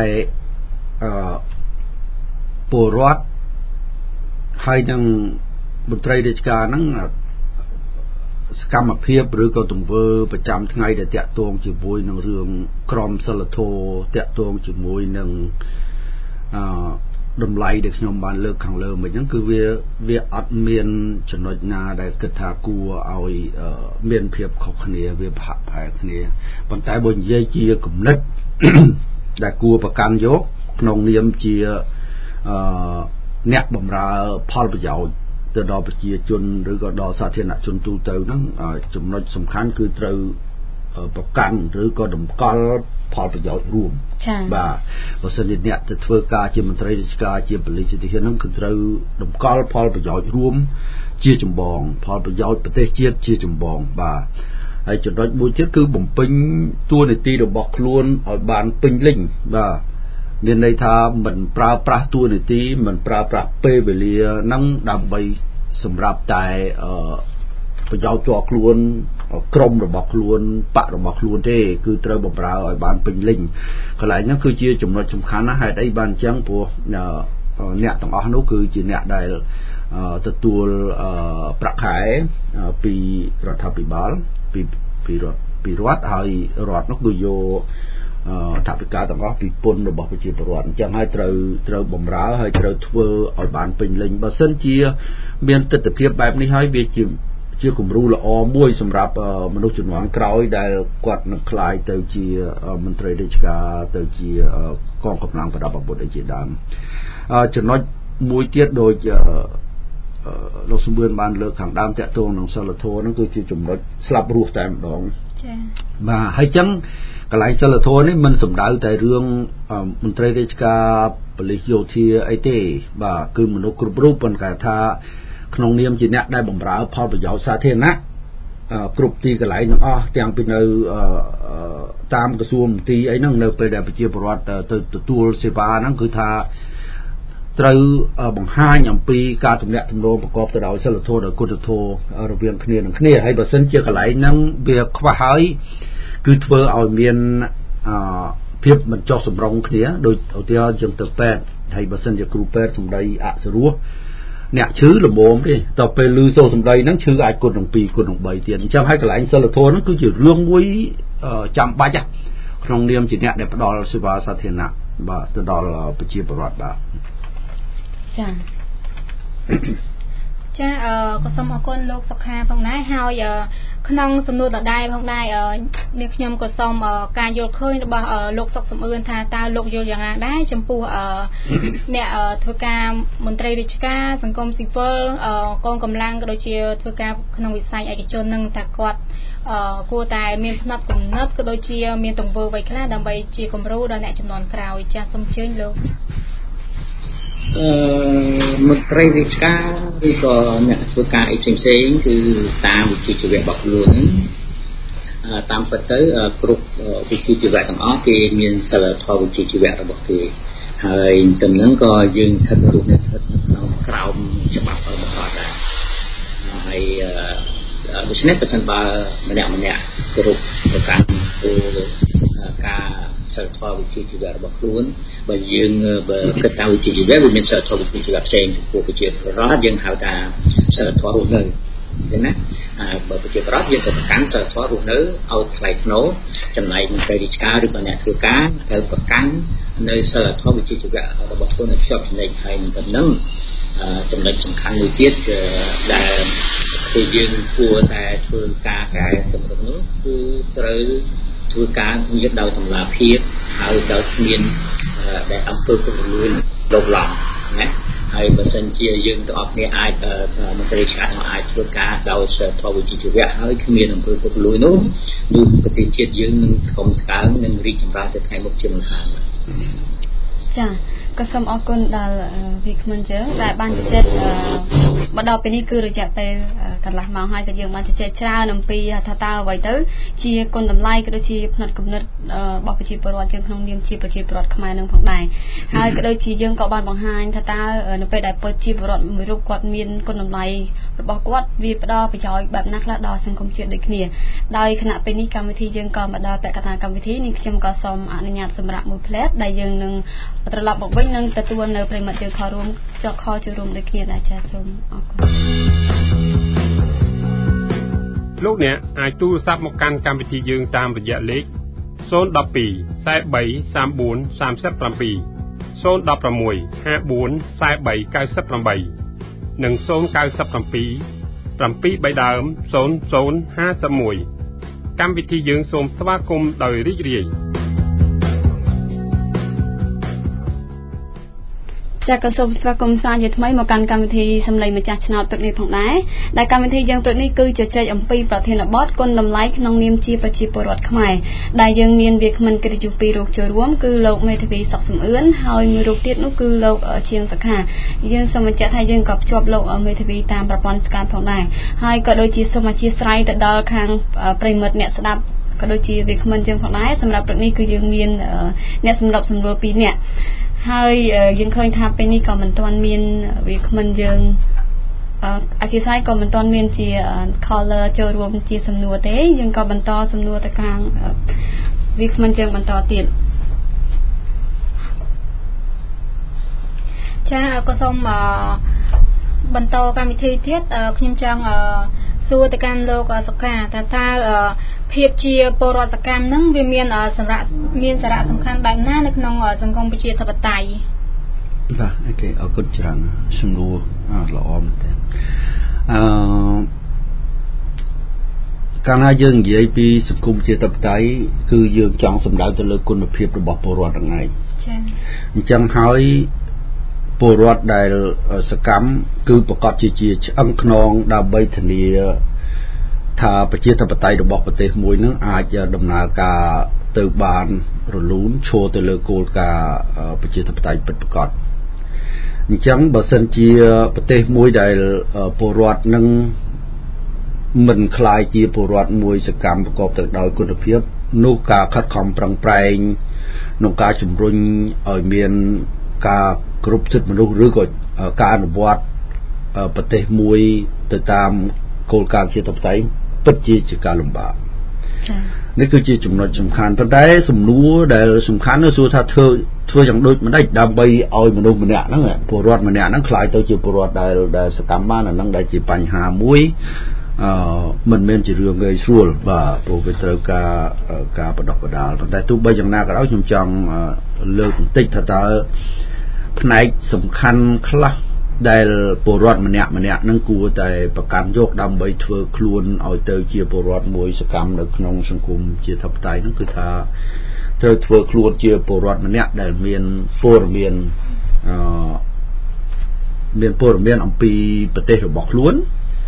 ពលរដ្ឋហើយនឹងមន្ត្រីរាជការហ្នឹងសកម្មភាពឬក៏ទង្វើប្រចាំថ្ងៃដែលតាក់ទងជាមួយនឹងរឿងក្រមសីលធម៌តាក់ទងជាមួយនឹងតម្លៃដែលខ្ញុំបានលើកខាងលើមិញហ្នឹងគឺវាអត់មានចំណុចណាដែលគិតថាគួរឲ្យមានភាពខុសគ្នាវាប្រហាក់ប្រហែលគ្នាប៉ុន្តែបើនិយាយជាគំនិតដែលគួរប្រកាន់យកក្នុងនាមជាអ្នកបម្រើផលប្រយោជន៍ទៅដល់ប្រជាជនឬក៏ដល់សាធារណជនទូទៅហ្នឹងចំណុចសំខាន់គឺត្រូវប្រកាន់ឬក៏តម្កល់ផលប្រយោជន៍រួមបាទបើសិនជាអ្នកទៅធ្វើការជាមន្ត្រីរាជការជាប៉ូលីសជាទាហានហ្នឹងគឺត្រូវតម្កល់ផលប្រយោជន៍រួមជាចម្បងផលប្រយោជន៍ប្រទេសជាតិជាចម្បងបាទហើយចំណុចមួយទៀតគឺបំពេញតួនាទីរបស់ខ្លួនឲ្យបានពេញលេញបាទមានន័យថាមិនប្រើប្រាស់តួនាទីមិនប្រើប្រាស់ពេលវេលាហ្នឹងដើម្បីសម្រាប់តែប្រយោជន៍ផ្ទាល់ខ្លួនក្រុមរបស់ខ្លួនបករបស់ខ្លួនទេគឺត្រូវបម្រើឲ្យបានពេញលេញកន្លែងហ្នឹងគឺជាចំណុចសំខាន់ណាស់ហេតុអីបានអញ្ចឹងព្រោះអ្នកទាំងអស់នោះគឺជាអ្នកដែលទទួលប្រាក់ខែពីរដ្ឋាភិបាលពីរដ្ឋហើយរដ្ឋនោះគឺយកថវិកាទាំងអស់ពីពន្ធរបស់ប្រជាពលរដ្ឋអញ្ចឹងហើយត្រូវបម្រើហើយត្រូវធ្វើឲ្យបានពេញលេញបើសិនជាមានទស្សនវិជ្ជាបែបនេះហើយវាជាគំរូល្អមួយសម្រាប់មនុស្សជំនាន់ក្រោយដែលគាត់នឹងក្លាយទៅជាមន្ត្រីរាជការទៅជាកងកម្លាំងប្រដាប់អាវុធអីជាដើមចំណុចមួយទៀតដូចលោកសំបឿនបានលើកខាងដើមតាក់ទងនឹងសិលធម៌ហ្នឹងគឺជាចំណុចស្លាប់រស់តែម្ដងចា៎បាទហើយចឹងកន្លែងសិលធម៌នេះមិនសំដៅតែរឿងមន្ត្រីរាជការប៉ូលីសយោធាអីទេបាទគឺមនុស្សគ្រប់រូបប៉ុន្តែថាក្នុងនាមជាអ្នកដែលបម្រើផលប្រយោជន៍សាធារណៈគ្រប់ទីកន្លែងទាំងអស់ទាំងពីនៅតាមក្រសួងមន្ទីរអីហ្នឹងនៅពេលដែលប្រជាពលរដ្ឋទៅទទួលសេវាហ្នឹងគឺថាត្រូវបង្ហាញអំពីការទំនាក់ទំនងប្រកបទៅដោយសិលធម៌ដោយគុណធម៌រវាងគ្នានឹងគ្នាហើយបើសិនជាកន្លែងហ្នឹងវាខ្វះហើយគឺធ្វើឲ្យមានភាពមិនចុះសម្រុងគ្នាដោយឧទាហរណ៍ជាងទៅពេទ្យហើយបើសិនជាគ្រូពេទ្យសម្ដីអសរោះអ្នកឈឺល្មមទេតទៅពេលឮសូរសម្ដីហ្នឹងឈឺអាចគុណនឹង2គុណនឹង3ទៀតអញ្ចឹងហើយកន្លែងសិលធម៌ហ្នឹងគឺជារឿងមួយចាំបាច់ក្នុងនាមជាអ្នកដែលផ្ដល់សេវាសាធារណៈបាទទៅដល់ប្រជាពលរដ្ឋបាទចាចាក៏សូមអរគុណលោកសុខាផងដែរហើយក្នុងសំណួរដដែលផងដែរនេះខ្ញុំក៏សូមការយល់ឃើញរបស់លោកសុកសំអឿនថាតើលោកយល់យ៉ាងណាដែរចំពោះអ្នកធ្វើការមន្ត្រីរាជការសង្គមស៊ីវិលកងកម្លាំងក៏ដូចជាធ្វើការក្នុងវិស័យឯកជននឹងថាគាត់គួរតែមានផ្នែកគំនិតក៏ដូចជាមានទង្វើអ្វីខ្លះដើម្បីជាគំរូដល់អ្នកចំនួនក្រោយចាសសូមអញ្ជើញលោកមន្ត្រីរាជការឬក៏អ្នកធ្វើការអីផ្សេងៗគឺតាមវិជ្ជាជីវៈរបស់ខ្លួនតាមពិតទៅគ្រប់វិជ្ជាជីវៈទាំងអស់គេមានសិលធម៌វិជ្ជាជីវៈរបស់គេហើយតំណឹងក៏យើងស្ថិតរូបនេះស្ថិតនៅក្នុងក្រោមច្បាប់របស់គាត់ដែរហើយដូច្នេះប្រសិនបើម្នាក់គ្រប់ប្រកាន់គោលការសិលធម៌វិជ្ជាជីវៈរបស់ខ្លួនបើយើងបើគិតតាមវិជ្ជាជីវៈវាមានសិលធម៌វិជ្ជាជីវៈផ្សេងពីពួកប្រជាពលរដ្ឋយើងហៅថាសិលធម៌រស់នៅចឹងណាបើប្រជាពលរដ្ឋយើងក៏ប្រកាន់សិលធម៌រស់នៅឲ្យថ្លៃថ្នូរចំណែកមន្ត្រីរាជការឬក៏អ្នកធ្វើការត្រូវប្រកាន់នៅសិលធម៌វិជ្ជាជីវៈរបស់ខ្លួនឲ្យភ្ជាប់ចំណែកហើយនឹងនឹងចំណុចសំខាន់មួយទៀតដែលគឺយើងគួរតែធ្វើការកែតម្រង់នោះគឺត្រូវធ្វើការងារដោយតម្លាភាពហើយដោយគ្មានដែលអំពើពុករលួយលបឡំណាហើយបើសិនជាយើងទាំងអស់គ្នាអាចមន្ត្រីឆ្លាតអាចធ្វើការដោយសិលធម៌វិជ្ជាជីវៈហើយគ្មានអំពើពុករលួយនោះប្រទេសជាតិយើងនឹងធំស្កើងនិងរីកចម្រើនទៅថ្ងៃមុខជាមិនខានចាក៏សូមអរគុណដល់វិក្កាមយើងដែលបានជជែកមកដល់ពេលនេះគឺរយៈពេលកន្លះម៉ោងហើយក៏យើងបានជជែកច្រើនអំពីថាតើអ្វីទៅជាគុណតម្លៃក៏ដូចជាផ្នែកគំនិតរបស់ប្រជាពលរដ្ឋយើងក្នុងនាមជាប្រជាពលរដ្ឋខ្មែរនឹងផងដែរហើយក៏ដូចជាយើងក៏បានបង្ហាញថាតើនៅពេលដែលប្រជាពលរដ្ឋមួយរូបគាត់មានគុណតម្លៃរបស់គាត់វាផ្ដល់ប្រយោជន៍បែបណាខ្លះដល់សង្គមជាតិដូចគ្នាដោយគណៈពេលនេះកម្មវិធីយើងក៏មកដល់ពាក់កណ្ដាលកម្មវិធីនេះខ្ញុំក៏សូមអនុញ្ញាតសម្រាប់មួយផ្លែតដែលយើងនឹងត្រឡប់មកវិញនឹងទទួលនៅប្រិមត្តយើងខរួមចូលរួមដូចគ្នាដែរចា៎សូមអរគុណលោកអ្នកអាចទូរស័ព្ទមកកាន់កម្មវិធីយើងតាមរយៈលេខ012 43 34 37 016 54 43 98និង097 73 ដើម0051កម្មវិធីយើងសូមស្វាគមន៍ដោយរីករាយចាក៏សូមស្វាគមន៍សាជាថ្មីមកកាន់កម្មវិធីសម្លេងម្ចាស់ឆ្នោតព្រឹកនេះផងដែរដែលកម្មវិធីយើងព្រឹកនេះគឺជជែកអំពីប្រធានបទគុណតម្លៃក្នុងនាមជាប្រជាពលរដ្ឋខ្មែរដែលយើងមានវាគ្មិនកិត្តិយសពីររូបចូលរួមគឺលោកមេធាវីសុកសំអឿនហើយមួយរូបទៀតនោះគឺលោកជាងសខាយើងសូមបញ្ជាក់ថាយើងក៏ភ្ជាប់លោកមេធាវីតាមប្រព័ន្ធស្កាតផងដែរហើយក៏ដូចជាសូមអធិស្ឋានទៅដល់ខាងប្រិមិត្តអ្នកស្ដាប់ក៏ដូចជាវាគ្មិនយើងផងដែរសម្រាប់ព្រឹកនេះគឺយើងមានអ្នកសម្របសម្រួល2នាក់ហើយយើងឃើញថាពេលនេះក៏មិនទាន់មានវាគ្មិនយើងអធិស្ឋានក៏មិនទាន់មានជា caller ចូលរួមជាសំណួរទេយើងក៏បន្តសំណួរទៅខាងវាគ្មិនយើងបន្តទៀតចាក៏សូមបន្តកម្មវិធីទៀតខ្ញុំចង់សួរទៅកាន់លោកសុខាថាតើភាពជាពលរដ្ឋសកម្មនឹងវាមានសារៈសំខាន់បែបណានៅក្នុងសង្គមប្រជាធិបតេយ្យបាទអូខេអរគុណច្រើនសំណួរល្អមែនទែនកាលណាយើងនិយាយពីសង្គមប្រជាធិបតេយ្យគឺយើងចង់សម្ដៅទៅលើគុណភាពរបស់ពលរដ្ឋហ្នឹងឯងចា៎អញ្ចឹងហើយពលរដ្ឋដែលសកម្មគឺប្រកាសជាឆ្អឹងខ្នងដើម្បីធានាថាប្រជាធិបតេយ្យរបស់ប្រទេសមួយនឹងអាចដំណើរការទៅបានរលូនឈរទៅលើគោលការណ៍ប្រជាធិបតេយ្យពិតប្រាកដអញ្ចឹងបើសិនជាប្រទេសមួយដែលពលរដ្ឋនឹងមិនខ្លាយជាពលរដ្ឋមួយសកម្មប្រកបទៅដោយគុណភាពនោះការខិតខំប្រឹងប្រែងក្នុងការជំរុញឲ្យមានការគ្រប់សិទ្ធិមនុស្សឬក៏ការអនុវត្តប្រទេសមួយទៅតាមគោលការណ៍ប្រជាធិបតេយ្យពិតជាការលំបាកនេះគឺជាចំណុចសំខាន់ប៉ុន្តែសំណួរដែលសំខាន់នោះសួរថាធ្វើយ៉ាងដូចម្ដេចដើម្បីឲ្យមនុស្សម្នាក់ហ្នឹងពលរដ្ឋម្នាក់ហ្នឹងខ្លាយទៅជាពលរដ្ឋដែលសកម្មបានអាហ្នឹងដែលជាបញ្ហាមួយមិនមែនជារឿងងាយស្រួលបាទព្រោះវាត្រូវការបដិបដាលប៉ុន្តែទោះបីយ៉ាងណាក៏ដោយខ្ញុំចង់លើកបន្តិចថាតើផ្នែកសំខាន់ខ្លះដែលពលរដ្ឋម្នាក់នឹងគួរតែប្រកាន់យកដើម្បីធ្វើខ្លួនឲ្យទៅជាពលរដ្ឋមួយសកម្មនៅក្នុងសង្គមជាធិបតេយ្យហ្នឹងគឺថាត្រូវធ្វើខ្លួនជាពលរដ្ឋម្នាក់ដែលមានព័ត៌មានអំពីប្រទេសរបស់ខ្លួន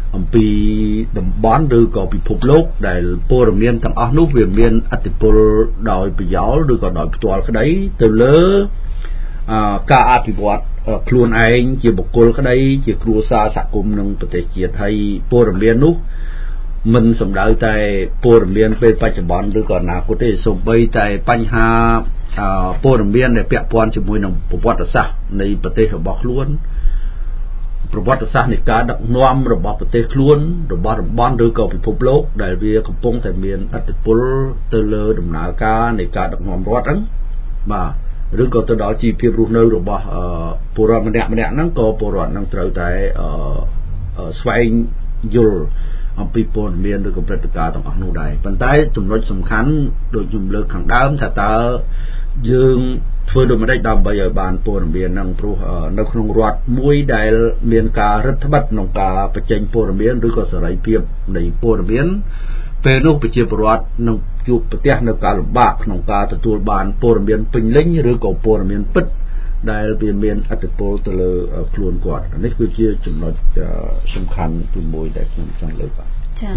អំពីតំបន់ឬក៏ពិភពលោកដែលព័ត៌មានទាំងអស់នោះវាមានអតិពលដោយប្រយោលឬក៏ដោយផ្ទាល់ក្តីទៅលើការអភិវឌ្ឍខ្លួនឯងជាបុគ្គលក្តីជាគ្រួសារសហគមន៍និងប្រទេសជាតិហើយព័ត៌មាននោះមិនសំដៅតែព័ត៌មានពេលបច្ចុប្បន្នឬក៏អនាគតទេសូម្បីតែបញ្ហាព័ត៌មានដែលពាក់ព័ន្ធជាមួយនឹងប្រវត្តិសាស្ត្រនៃប្រទេសរបស់ខ្លួនប្រវត្តិសាស្ត្រនៃការដឹកនាំរបស់ប្រទេសខ្លួនរបស់តំបន់ឬក៏ពិភពលោកដែលវាកំពុងតែមានឥទ្ធិពលទៅលើដំណើរការនៃការដឹកនាំរដ្ឋហ្នឹងបាទឬក៏ទៅដល់ជីវភាពរស់នៅរបស់ពលរដ្ឋម្នាក់ហ្នឹងក៏ពលរដ្ឋនឹងត្រូវតែស្វែងយល់អំពីព័ត៌មានឬក៏ព្រឹត្តិការណ៍ទាំងអស់នោះដែរប៉ុន្តែចំណុចសំខាន់ដូចខ្ញុំលើកខាងដើមថាតើយើងធ្វើដូចម្តេចដើម្បីឲ្យបានព័ត៌មានហ្នឹងព្រោះនៅក្នុងរដ្ឋមួយដែលមានការរឹតបន្តឹងក្នុងការបញ្ចេញព័ត៌មានឬក៏សេរីភាពនៃព័ត៌មានពេលនោះប្រជាពលរដ្ឋនឹងជួបប្រទះនៅការលំបាកក្នុងការទទួលបានព័ត៌មានពេញលេញឬក៏ព័ត៌មានពិតដែលវាមានឥទ្ធិពលទៅលើខ្លួនគាត់នេះគឺជាចំណុចសំខាន់ទីមួយដែលខ្ញុំចង់លើកបាទ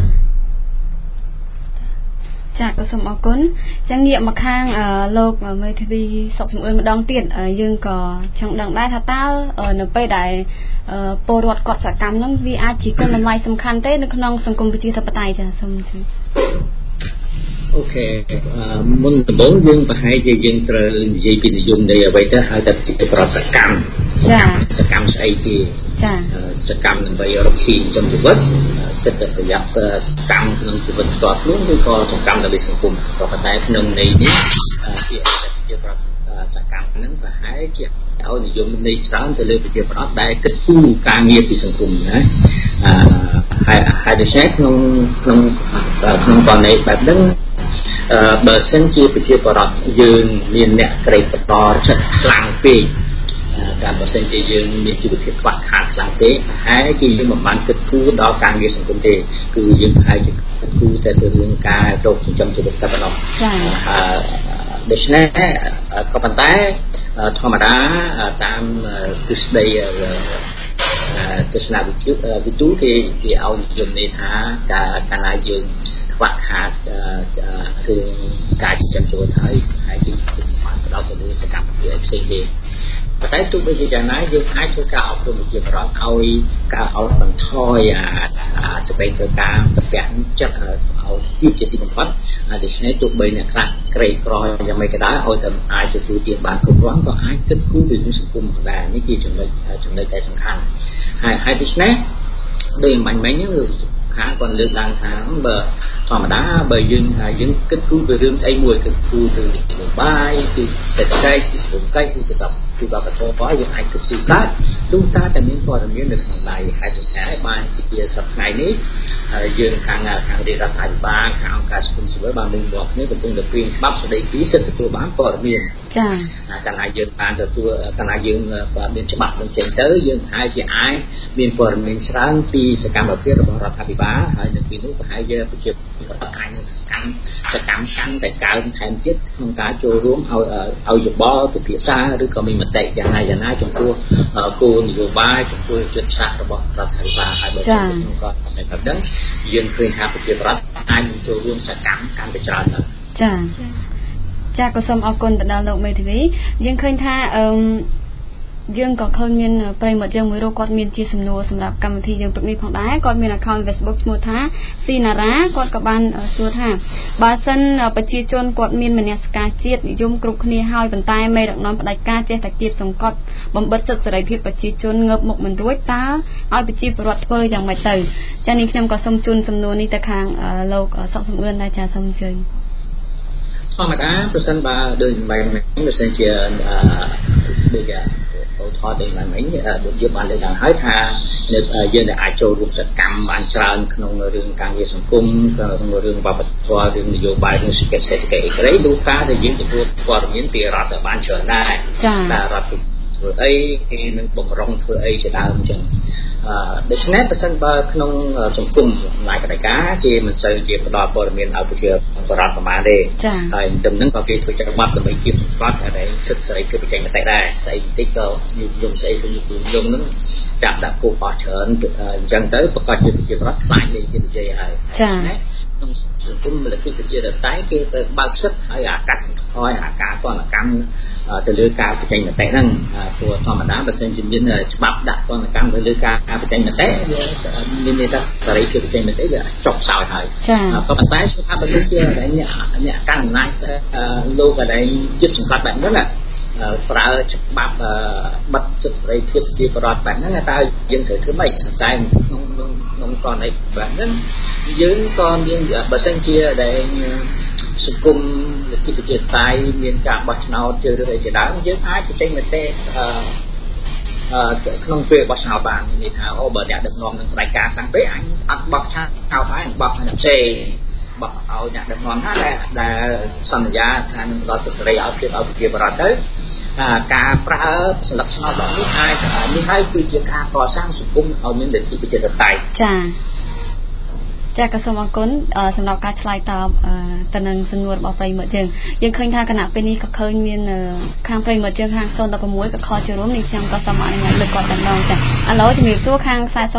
ចាក៏សូមអរគុណចឹងងាកមកខាងលោកមេធាវីសុកសំអឿនម្ដងទៀតយើងក៏ចង់ដឹងដែរថាតើនៅពេលដែលពលរដ្ឋគាត់សកម្មហ្នឹងវាអាចជាគុណតម្លៃសំខាន់ទេនៅក្នុងសង្គមប្រជាធិបតេយ្យចាសូមជឿអូខេមុនដំបូងយើងប្រហែលជាយើងត្រូវនិយាយពីនិយមនៃអ្វីទៅហៅថាជាប្រសកម្មចាសកម្មស្អីគេចាសកម្មដើម្បីរកស៊ីចំជីវិតចិត្តប្រយ័ត្នសកម្មក្នុងជីវិតផ្ទាល់ខ្លួនឬក៏សកម្មដើម្បីសង្គមក៏ប៉ុន្តែក្នុងន័យនេះជាប្រសកម្មហ្នឹងប្រហែលជាឲ្យនិយមន័យច្រើនទៅលើប្រជាប្រដ្ឋដែលគិតគូរការងារពីសង្គមណាហើយដូចនេះក្នុងករណីបែបហ្នឹងបើសិនជាប្រជាប្រដ្ឋយើងមានអ្នកក្រីក្រចិត្តខ្លាំងពេកការបើសិនជាយើងមានជីវភាពខ្វះខាតខ្លាំងពេកហើយគឺយើងមិនបានគិតគូរដល់ការងារសង្គមទេគឺយើងហើយគិតគូរតែទៅរឿងការរកចិញ្ចឹមជីវិតតែប៉ុណ្ណោះដូច្នេះក៏ប៉ុន្តែធម្មតាតាមទស្សនវិទ្យាគេឲ្យនិយមន័យថាកាលណាយើងខ្វះខាតរឿងការចិញ្ចឹមជីវិតហើយគឺបានផ្ដោតទៅលើសកម្មភាពផ្សេងទេប៉ុន្តែទោះបីជាយ៉ាងណាយើងអាចធ្វើការអប់រំប្រជាប្រដ្ឋឲ្យការអត់បន្ថយសេចក្តីធ្វើការប្រពាក់ចិត្តឲ្យទីជាទីបំផុតដូច្នេះទោះបីអ្នកខ្លះក្រីក្រយ៉ាងម៉េចក៏ដោយឲ្យតែអាចទទួលទានបានគ្រប់គ្រាន់ក៏អាចគិតគូរពីសង្គមផងដែរនេះជាចំណុចដែលសំខាន់ហើយដូច្នេះដូចមិញហ្នឹងខាងគាត់លើកឡើងថាបើធម្មតាបើយើងគិតគូរពីរឿងស្អីមួយគិតគូរពីនយោបាយពីសេដ្ឋកិច្ចពីសង្គមគឺទៅដល់កតបយើងអាចគិតគូរកើតទោះតែមានព័ត៌មាននៅក្នុងដៃហើយដូចនេះបានជាសប្តាហ៍នេះយើងខាងរាជរដ្ឋាភិបាលខាងអង្គការសង្គមស៊ីវិលបាននឹងមកគ្នាកំពុងតែព្រៀងច្បាប់ស្តីពីសិទ្ធិទទួលបានព័ត៌មានចា៎កាលណាយើងបានទទួលកាលណាយើងមានច្បាប់នឹងចេញទៅយើងអាចជាអាចមានព័ត៌មានច្រើនពីសកម្មភាពរបស់រដ្ឋាភិបាលហើយនៅពេលនោះប្រហែលជាប្រជាពលរដ្ឋអាចនឹងសកម្មកាន់តែកើនថែមទៀតក្នុងការចូលរួមឲ្យយោបល់ពិភាក្សាឬក៏មានមតិយ៉ាងណាចំពោះគោលនយោបាយចំពោះយុទ្ធសាស្ត្ររបស់រដ្ឋាភិបាលហើយបើក្នុងក៏តែប៉ុណ្្នឹងយើងឃើញថាប្រជាពលរដ្ឋអាចចូលរួមសកម្មកាន់តែច្រើនទៅចាក៏សូមអរគុណទៅដល់លោកមេធាវីយើងឃើញថាយើងក៏ឃើញមានប្រិមត្តយើងមួយរូបគាត់មានជាសំណួរសម្រាប់កម្មវិធីយើងព្រឹកនេះផងដែរគាត់មាន account Facebook ឈ្មោះថាស៊ីណារ៉ាគាត់ក៏បានសួរថាបើសិនប្រជាជនគាត់មានមនសិការជាតិនិយមគ្រប់គ្នាហើយប៉ុន្តែមេដឹកនាំផ្ដាច់ការចេះតែគៀបសង្កត់បំបិទសិទ្ធិសេរីភាពប្រជាជនងើបមុខមិនរួចតើឲ្យប្រជាពលរដ្ឋធ្វើយ៉ាងម៉េចទៅចា៎នេះខ្ញុំក៏សូមជូនសំណួរនេះទៅខាងលោកសុកសំអឿនដែរចា៎សូមអញ្ជើញធម្មតាប្រសិនបើដូចមិនបើសិនជាដូចឧទាហរណ៍ដូចមិញយើងបានលើកឡើងហើយថាយើងអាចចូលរួមសកម្មបានច្រើនក្នុងរឿងការងារសង្គមក្នុងរឿងវប្បធម៌រឿងនយោបាយរឿងសេដ្ឋកិច្ចអីដូចការដែលយើងទទួលព័ត៌មានពីរដ្ឋបានច្រើនដែរតែរដ្ឋធ្វើអីគេនឹងបំរុងធ្វើអីជាដើមអញ្ចឹងដូច្នេះបើសិនបើក្នុងសង្គមឡាយកដៃការគេមិនសូវជាផ្ដល់ព័ត៌មានឲ្យប្រជាពលរដ្ឋប្រមាណទេហើយទន្ទឹមនឹងក៏គេធ្វើច្បាប់ដើម្បីជាសម្បត្តិដែលសិទ្ធិសេរីភាពបច្ចេកវិទ្យាដែរស្អីបន្តិចក៏យំស្អីវិញយំនឹងចាប់ដាក់គុកអស់ច្រើនអញ្ចឹងទៅប្រកាសជាប្រជាពលរដ្ឋខ្លាចលេងគេនិយាយហើយណាក្នុងសង្គមលទ្ធិប្រជាធិបតេយ្យគេទៅបើកសិទ្ធិឲ្យអាកាត់ឲ្យអាការទណ្ឌកម្មទៅលើការបច្ចេកវិទ្យាហ្នឹងព្រោះធម្មតាបើសិនជាមានច្បាប់ដាក់ទណ្ឌកម្មទៅលើការបច្ចេកវិទ្យាមានន័យថាសេរីភាពបច្ចេកវិទ្យាវាចុះខ្សោយហើយក៏ប៉ុន្តែថាបើសិនជាអ្នកកាន់អំណាចលោកដែលចិត្តសង្កត់បែបហ្នឹងប្រើច្បាប់បិទសិទ្ធិសេរីភាពជាបរិបទបែបហ្នឹងតើយើងត្រូវធ្វើម៉េចតែក្នុងករណីបែបហ្នឹងយើងក៏មានបើសិនជាដែលសង្គមលទ្ធិប្រជាធិបតេយ្យមានការបោះឆ្នោតជ្រើសរើសជាដើមយើងអាចបច្ចេកវិទ្យាក្នុងពេលបោះឆ្នោតបាននិយាយថាអូបើអ្នកដឹកនាំនឹងផ្ដាច់ការខាងពេកអញអត់បោះឆ្នោតហើយបោះឲ្យអ្នកផ្សេងបោះឲ្យអ្នកដឹកនាំណាដែលសន្យាថានឹងផ្ដល់សិទ្ធិសេរីឲ្យប្រជាពលរដ្ឋទៅការប្រើសន្លឹកឆ្នោតរបស់នេះអាចនេះហើយគឺជាការកសាងសង្គមឲ្យមានលទ្ធិប្រជាធិបតេយ្យចាក៏សូមអរគុណសម្រាប់ការឆ្លើយតបទៅនឹងសំណួររបស់ប្រិយមិត្តយើងឃើញថាគណៈពេលនេះក៏ឃើញមានខាងប្រិយមិត្តយើងខាង016ក៏ខលចូលរួមនេះខ្ញុំក៏សូមអនុញ្ញាតលើកគាត់តែម្ដងចាឥឡូវជំរាបសួរខាង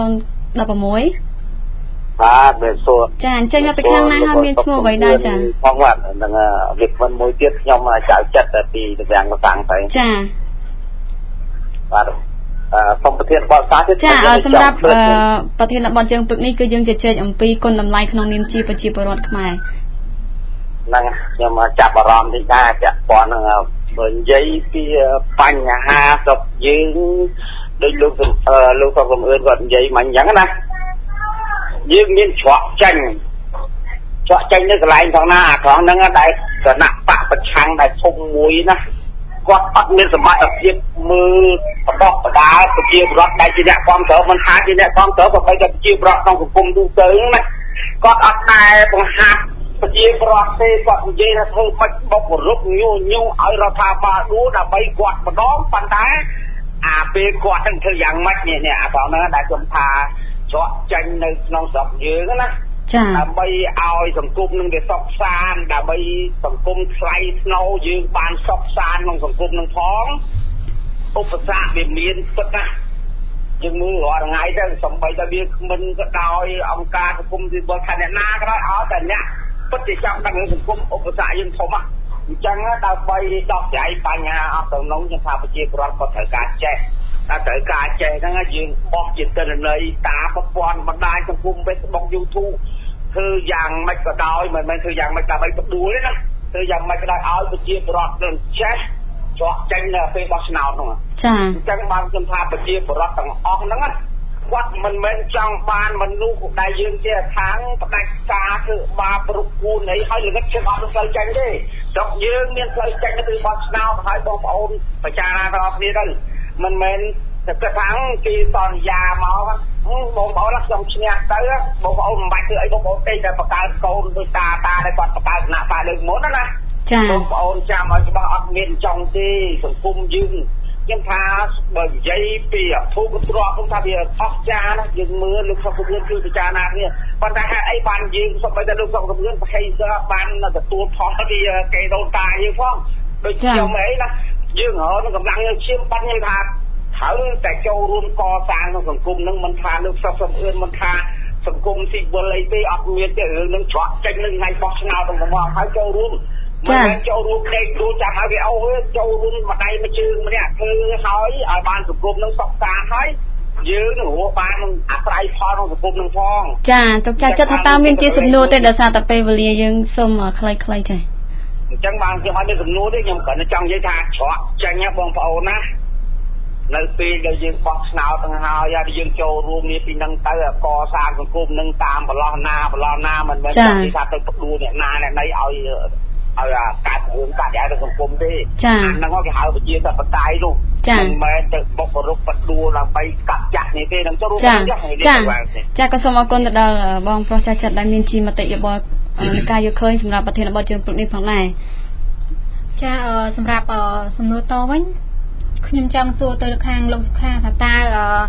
4016 បាទមែនសួរចាអញ្ចឹងមកពីខាងណាហើយមានឈ្មោះអ្វីដែរចាផងបាទនឹងវិក្កាមមួយទៀតខ្ញុំចៅចិត្តតែពីទាំងកសាំងទៅចាបាទសូមប្រធានបទសាស្ត្រចាសម្រាប់ប្រធានបទយើងព្រឹកនេះគឺយើងជជែកអំពីគុណតម្លៃក្នុងនាមជាប្រជាពលរដ្ឋខ្មែរហ្នឹងខ្ញុំចាប់អារម្មណ៍នេះដែរពាក់ព័ន្ធនឹងបើនិយាយពីបញ្ហាស្រុកយើងដូចលោកសុកសំអឿនគាត់និយាយមកអញ្ចឹងណាយើងមានច្រកចេញនៅកន្លែងផងណាអាត្រង់ហ្នឹងដែលគណៈបកប្រឆាំងដែលធំមួយណាគាត់អត់មានសមត្ថភាពមើលបដោះបដាលប្រជាពលរដ្ឋដែលជាអ្នកគាំទ្រមិនថាជាអ្នកគាំទ្រក៏បីតែប្រជាពលរដ្ឋក្នុងសង្គមទូទៅណាគាត់អត់តែបង្ហាត់ប្រជាពលរដ្ឋទេគាត់និយាយថាធ្វើមិនបុករុកញុះញង់ឲ្យរដ្ឋាភិបាលដួលដើម្បីគាត់ម្ដងប៉ុន្តែអាពេលគាត់នឹងធ្វើយ៉ាងម៉េចនេះអាត្រង់ហ្នឹងដែលខ្ញុំថាច្រកចេញនៅក្នុងស្រុកយើងណាដើម្បីឲ្យសង្គមនឹងវាសុខសាន្តដើម្បីសង្គមថ្លៃថ្នូរយើងបានសុខសាន្តក្នុងសង្គមនឹងផងឧបសគ្គវាមានពិតណាយើងមើលរាល់ថ្ងៃទៅសំបីតែវាគ្មិនក៏ដោយអង្គការសង្គមស៊ីវិលថាអ្នកណាក៏ដោយឲ្យតែអ្នកពិតជាចង់ដឹងសង្គមឧបសគ្គយើងធំអញ្ចឹងដើម្បីដោះស្រាយបញ្ហាអត់ទៅនោះខ្ញុំថាប្រជាពលរដ្ឋក៏ត្រូវការចេះតែត្រូវការចេះហ្នឹងយើងបោះជាទិន្នន័យតាមប្រព័ន្ធបណ្ដាញសង្គម Facebook YouTube ធ្វើយ៉ាងម៉េចក៏ដោយមិនមែនធ្វើយ៉ាងម៉េចដើម្បីផ្ដួលទេណាធ្វើយ៉ាងម៉េចក៏ដោយឲ្យប្រជាពលរដ្ឋនឹងចេះច្រកចេញនៅពេលបោះឆ្នោតហ្នឹងចាអញ្ចឹងបានខ្ញុំថាប្រជាពលរដ្ឋទាំងអស់ហ្នឹងគាត់មិនមែនចង់បានមនុស្សដែលយើងជាខាងផ្ដាច់ការធ្វើបាបរុកគូនអីឲ្យល្ងិតជិះអត់ទៅផ្លូវចេញទេស្រុកយើងមានផ្លូវចេញទៅបោះឆ្នោតឲ្យបងប្អូនពិចារណាទាំងអស់គ្នាទៅមិនមែនតែគាត់ថាគេសន្យាមកបងប្អូនខ្ញុំឈ្នះទៅបងប្អូនមិនបាច់ធ្វើអីបងប្អូនទេតែបង្កើតកូនដោយតាដែលគាត់បង្កើតគណៈបកលើកមុនណាបងប្អូនចាំឲ្យច្បាស់អត់មានចង់ទេសង្គមយើងខ្ញុំថាបើនិយាយពីអធុកត្រកខ្ញុំថាវាអស្ចារ្យណាយើងមើលលោកសុខជំនឿជួយពិចារណាគ្នាប៉ុន្តែហេតុអីបានយើងសុខបីតែលោកសុខជំនឿប្រហែលបានទទួលផលពីគេដូនតាយើងផងដូចខ្ញុំអីណាយើងរហូតកម្លាំងយើងឈាមបាត់ខ្ញុំថាត្រូវតែចូលរួមកសាងក្នុងសង្គមនឹងមិនថាលោកសុខសំអឿនមិនថាសង្គមស៊ីវិលអីទេអត់មានទេរឿងនឹងច្រកចេញនឹងថ្ងៃបោះឆ្នោតទៅមកហើយចូលរួមមិនមែនចូលរួមដេកគ្រូចាំឲ្យវាអូចូលរួមម្ដាយមួយជើងម្នាក់ធ្វើហើយឲ្យបានសង្គមនឹងសុខសាន្តហើយយើងនឹងរស់បានអាស្រ័យផលក្នុងសង្គមនឹងផងចាទុកចាចិត្តថាតើមានជាសំណួរទេដោយសារតែពេលវេលាយើងសូមខ្លីៗចាអញ្ចឹងបានខ្ញុំអត់មានសំណួរទេខ្ញុំគ្រាន់តែចង់និយាយថាច្រកចេញបងប្អូនណានៅពេលដែលយើងបោះឆ្នោតទាំងហើយយើងចូលរួមនេះពីនឹងទៅកសាងសង្គមនឹងតាមប្រឡោះណាមិនមែនថាទៅផ្ដួលអ្នកណាអ្នកណីឲ្យកាត់រឿងកាត់យ៉ាងទៅសង្គមទេអាហ្នឹងគេហៅប្រជាធិបតេយ្យនោះមិនមែនទៅបុករុកផ្ដួលដើម្បីកាត់ចាស់នេះទេនឹងចូលរួមចាក៏សូមអរគុណទៅដល់បងប្រុសចាស់ចិត្តដែលមានជាមតិយោបល់នៃការយកឃើញសម្រាប់ប្រធានបទជើងព្រឹកនេះផងដែរចាសម្រាប់សំណួរតវិញខ្ញុំចង់សួរទៅខាងលោកសុខាថាតើ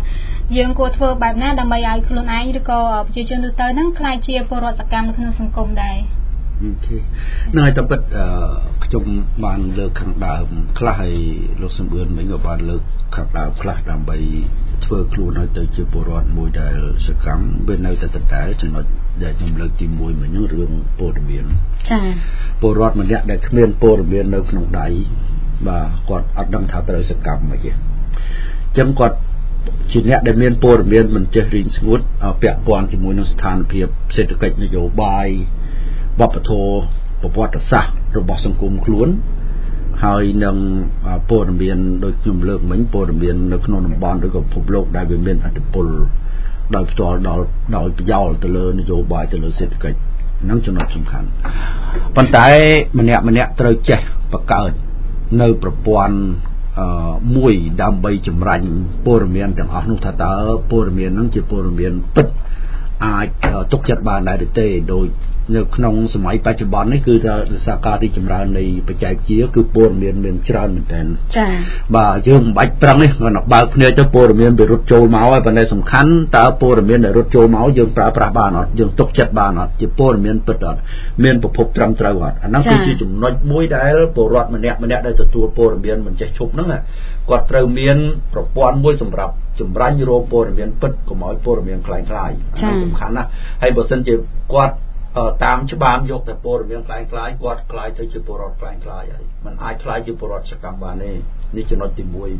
យើងគួរធ្វើបែបណាដើម្បីឲ្យខ្លួនឯងឬក៏ប្រជាជនទូទៅហ្នឹងខ្លាយជាពលរដ្ឋសកម្មនៅក្នុងសង្គមដែរអូខេនៅតែពិតខ្ញុំបានលើកខាងដើមខ្លះហើយលោកសំបឿនមិញក៏បានលើកខាងដើមខ្លះដើម្បីធ្វើខ្លួនឲ្យទៅជាពលរដ្ឋមួយដែលសកម្មវានៅតែដដែលចំណុចដែលខ្ញុំលើកទី1មិញហ្នឹងរឿងព័ត៌មានចា៎ពលរដ្ឋម្នាក់ដែលគ្មានព័ត៌មាននៅក្នុងដៃបាទគាត់អត់ដឹងថាត្រូវសកម្មអីទេអញ្ចឹងគាត់ជាអ្នកដែលមានព័ត៌មានមិនចេះរីងស្ងួតពាក់ព័ន្ធជាមួយនឹងស្ថានភាពសេដ្ឋកិច្ចនយោបាយវប្បធម៌ប្រវត្តិសាស្ត្ររបស់សង្គមខ្លួនហើយនឹងព័ត៌មានដូចខ្ញុំលើកមិញព័ត៌មាននៅក្នុងតំបន់ឬក៏ពិភពលោកដែលវាមានឥទ្ធិពលដោយផ្ទាល់ដោយប្រយោលទៅលើនយោបាយទៅលើសេដ្ឋកិច្ចហ្នឹងចំណុចសំខាន់ប៉ុន្តែម្នាក់ត្រូវចេះបង្កើតនៅប្រព័ន្ធមួយដើម្បីចម្រាញ់ព័ត៌មានទាំងអស់នោះថាតើព័ត៌មានហ្នឹងជាព័ត៌មានពិតអាចទុកចិត្តបានដែរឬទេដោយនៅក្នុងសម័យបច្ចុប្បន្ននេះគឺថាសារការរីកចម្រើននៃបច្ចេកវិទ្យាគឺព័ត៌មានមានច្រើនមែនទែនចា៎បាទយើងមិនបាច់ប្រឹងនេះគាត់បើកភ្នែកទៅព័ត៌មានវារត់ចូលមកហើយប៉ុន្តែសំខាន់តើព័ត៌មានដែលរត់ចូលមកយើងប្រើប្រាស់បានអត់យើងទុកចិត្តបានអត់ជាព័ត៌មានពិតអត់មានប្រភពត្រឹមត្រូវអត់អាហ្នឹងគឺជាចំណុចមួយដែលពលរដ្ឋម្នាក់ដែលទទួលព័ត៌មានមិនចេះឈប់ហ្នឹងគាត់ត្រូវមានប្រព័ន្ធមួយសម្រាប់ចម្រាញ់រោគព័ត៌មានពិតកុំឲ្យព័ត៌មានคล้ายៗអាហ្នឹងសំខាន់ណាស់ហើយបើសិនជាគាត់តាមច្បាមយកតែព័ត៌មានคล้ายៗគាត់คล้ายទៅជាពលរដ្ឋคล้ายៗហើយมันអាចคล้ายជាពលរដ្ឋសកម្មបានទេនេះចំណុចទី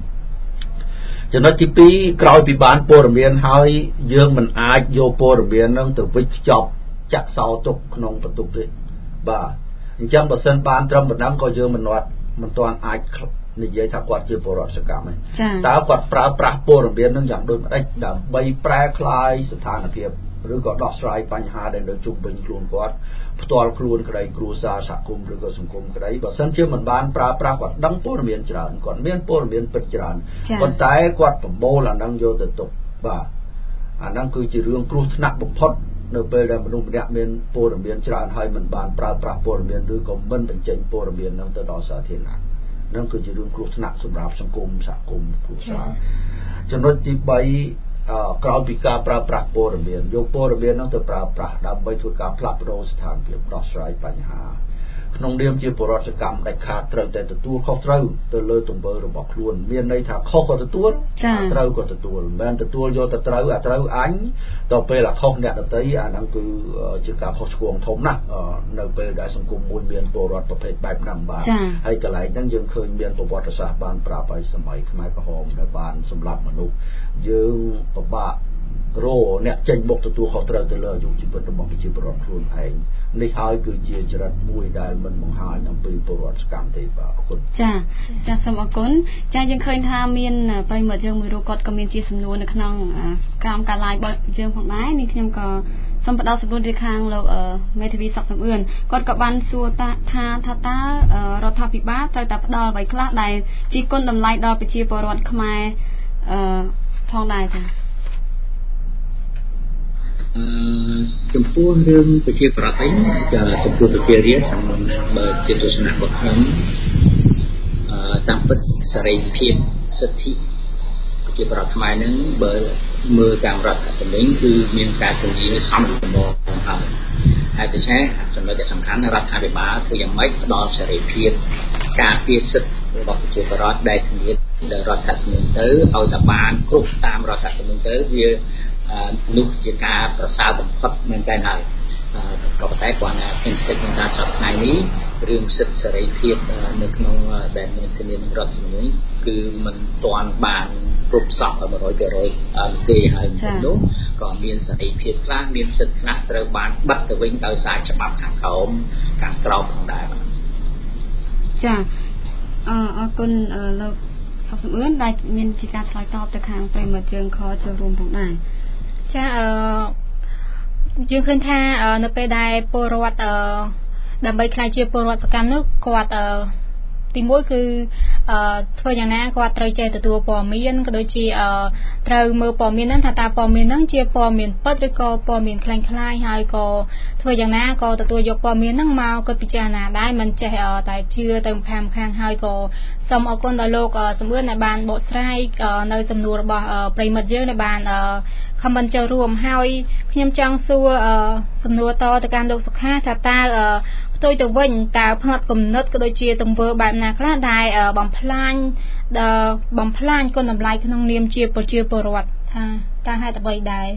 1ចំណុចទី2ក្រោយពីបានព័ត៌មានហើយយើងមិនអាចយកព័ត៌មានហ្នឹងទៅវិចខ្ចប់ចាក់សោទុកក្នុងបន្ទប់ទេបាទអញ្ចឹងបើសិនបានត្រឹមប៉ុណ្ណឹងក៏យើងមិនទាន់អាចនិយាយថាគាត់ជាពលរដ្ឋសកម្មទេតើគាត់ប្រើប្រាស់ព័ត៌មានហ្នឹងយ៉ាងដូចម្តេចដើម្បីប្រែក្លាយស្ថានភាពឬក៏ដោះស្រាយបញ្ហាដែលនៅជុំវិញខ្លួនគាត់ផ្ទាល់ខ្លួនក្តីគ្រួសារសហគមន៍ឬក៏សង្គមក្តីបើសិនជាមិនបានប្រើប្រាស់គាត់ដឹងព័ត៌មានច្រើនគាត់មានព័ត៌មានពិតច្រើនប៉ុន្តែគាត់ប្រមូលអាហ្នឹងយកទៅទុកបាទអាហ្នឹងគឺជារឿងគ្រោះថ្នាក់បំផុតនៅពេលដែលមនុស្សម្នាក់មានព័ត៌មានច្រើនហើយមិនបានប្រើប្រាស់ព័ត៌មានឬក៏មិនបញ្ចេញព័ត៌មានហ្នឹងទៅដល់សាធារណៈហ្នឹងគឺជារឿងគ្រោះថ្នាក់សម្រាប់សង្គមសហគមន៍គ្រួសារចំណុចទី3ក្រោយពីការប្រើប្រាស់ព័ត៌មានយកព័ត៌មាននោះទៅប្រើប្រាស់ដើម្បីធ្វើការផ្លាស់ប្ដូរស្ថានភាពដោះស្រាយបញ្ហាក្នុងនាមជាពលរដ្ឋសកម្មដាច់ខាតត្រូវតែទទួលខុសត្រូវទៅលើទង្វើរបស់ខ្លួនមានន័យថាខុសក៏ទទួលត្រូវក៏ទទួលមិនមែនទទួលយកទៅត្រូវអាត្រូវអញដល់ពេលអាខុសអ្នកដទៃអាហ្នឹងគឺជាការខុសឆ្គងធំណាស់នៅពេលដែលសង្គមមួយមានពលរដ្ឋប្រភេទបែបហ្នឹងបាទហើយកន្លែងហ្នឹងយើងឃើញមានប្រវត្តិសាស្ត្របានប្រាប់ឲ្យសម័យខ្មែរក្រហមដែលបានសម្លាប់មនុស្សយើងពិបាករអ្នកចេញមុខទទួលខុសត្រូវទៅលើអាយុជីវិតរបស់ប្រជាពលរដ្ឋខ្លួនឯងនេះហើយគឺជាចរិតមួយដែលមិនបង្ហាញអំពីពលរដ្ឋសកម្មទេបាទអរគុណចាសូមអរគុណចាយើងឃើញថាមានប្រិមត្តយើងមួយរូបគាត់ក៏មានជាសំណួរនៅក្នុងក្រោមការ live របស់យើងផងដែរនេះខ្ញុំក៏សូមបដោតសំណួរទៅខាងលោកមេធាវីសុកសំអឿនគាត់ក៏បានសួរថាតើរដ្ឋាភិបាលត្រូវតែផ្ដល់អ្វីខ្លះដែលជាគុណតម្លៃដល់ប្រជាពលរដ្ឋខ្មែរផងដែរចាចំពោះរឿងប្រជាប្រដ្ឋវិញចំពោះប្រជារាស្ត្របើជាទស្សនៈរបស់ខ្ញុំតាមពិតសេរីភាពសិទ្ធិប្រជាប្រដ្ឋខ្មែរនឹងបើមើលតាមរដ្ឋធម្មនុញ្ញគឺមានការធានាសមរម្យហើយដូច្នេះចំណុចដែលសំខាន់រដ្ឋាភិបាលធ្វើយ៉ាងម៉េចផ្ដល់សេរីភាពការពារសិទ្ធិរបស់ប្រជាពលរដ្ឋដែលធានាដោយរដ្ឋធម្មនុញ្ញទៅឲ្យតែបានគ្រប់តាមរដ្ឋធម្មនុញ្ញទៅវានោះជាការប្រសើរបំផុតមែនតើហើយក៏ប៉ុន្តែគ្រាន់តែខ្ញុំស្ថិតក្នុងការសប្តាហ៍នេះរឿងសិទ្ធិសេរីភាពនៅក្នុងដែលមានធានានឹងរដ្ឋធម្មនុញ្ញគឺមិនទាន់បានគ្រប់សព 100% ទេហើយនោះក៏មានសេរីភាពខ្លះមានសិទ្ធិខ្លះត្រូវបានបិទទៅវិញដោយសារច្បាប់ខាងក្រោមផងដែរចាអរគុណលោកសុកសំអឿនដែលមានជាការឆ្លើយតបទៅខាងប្រិមត្តយើងខចូលរួមផងដែរចាយើងឃើញថានៅពេលដែលពលរដ្ឋដើម្បីខ្លាយជាពលរដ្ឋសកម្មនោះគាត់ទីមួយគឺធ្វើយ៉ាងណាគាត់ត្រូវចេះទទួលព័ត៌មានក៏ដូចជាត្រូវមើលព័ត៌មានហ្នឹងថាតើព័ត៌មានហ្នឹងជាព័ត៌មានពិតឬក៏ព័ត៌មានคล้ายៗហើយក៏ធ្វើយ៉ាងណាក៏ទទួលយកព័ត៌មានហ្នឹងមកគិតពិចារណាដែរមិនចេះតែជឿទៅម្ខាងហើយក៏សូមអរគុណដល់លោកសំអឿនដែលបានបកស្រាយនៅសំណួររបស់ប្រិមិត្តយើងដែលបានខមមិនចូលរួមហើយខ្ញុំចង់សួរសំណួរតទៅកាន់លោកសុខាថាតើផ្ទុយទៅវិញតើផ្នត់គំនិតក៏ដូចជាទង្វើបែបណាខ្លះដែលបំផ្លាញគុណតម្លៃក្នុងនាមជាប្រជាពលរដ្ឋថាតើហេតុអ្វីដែរ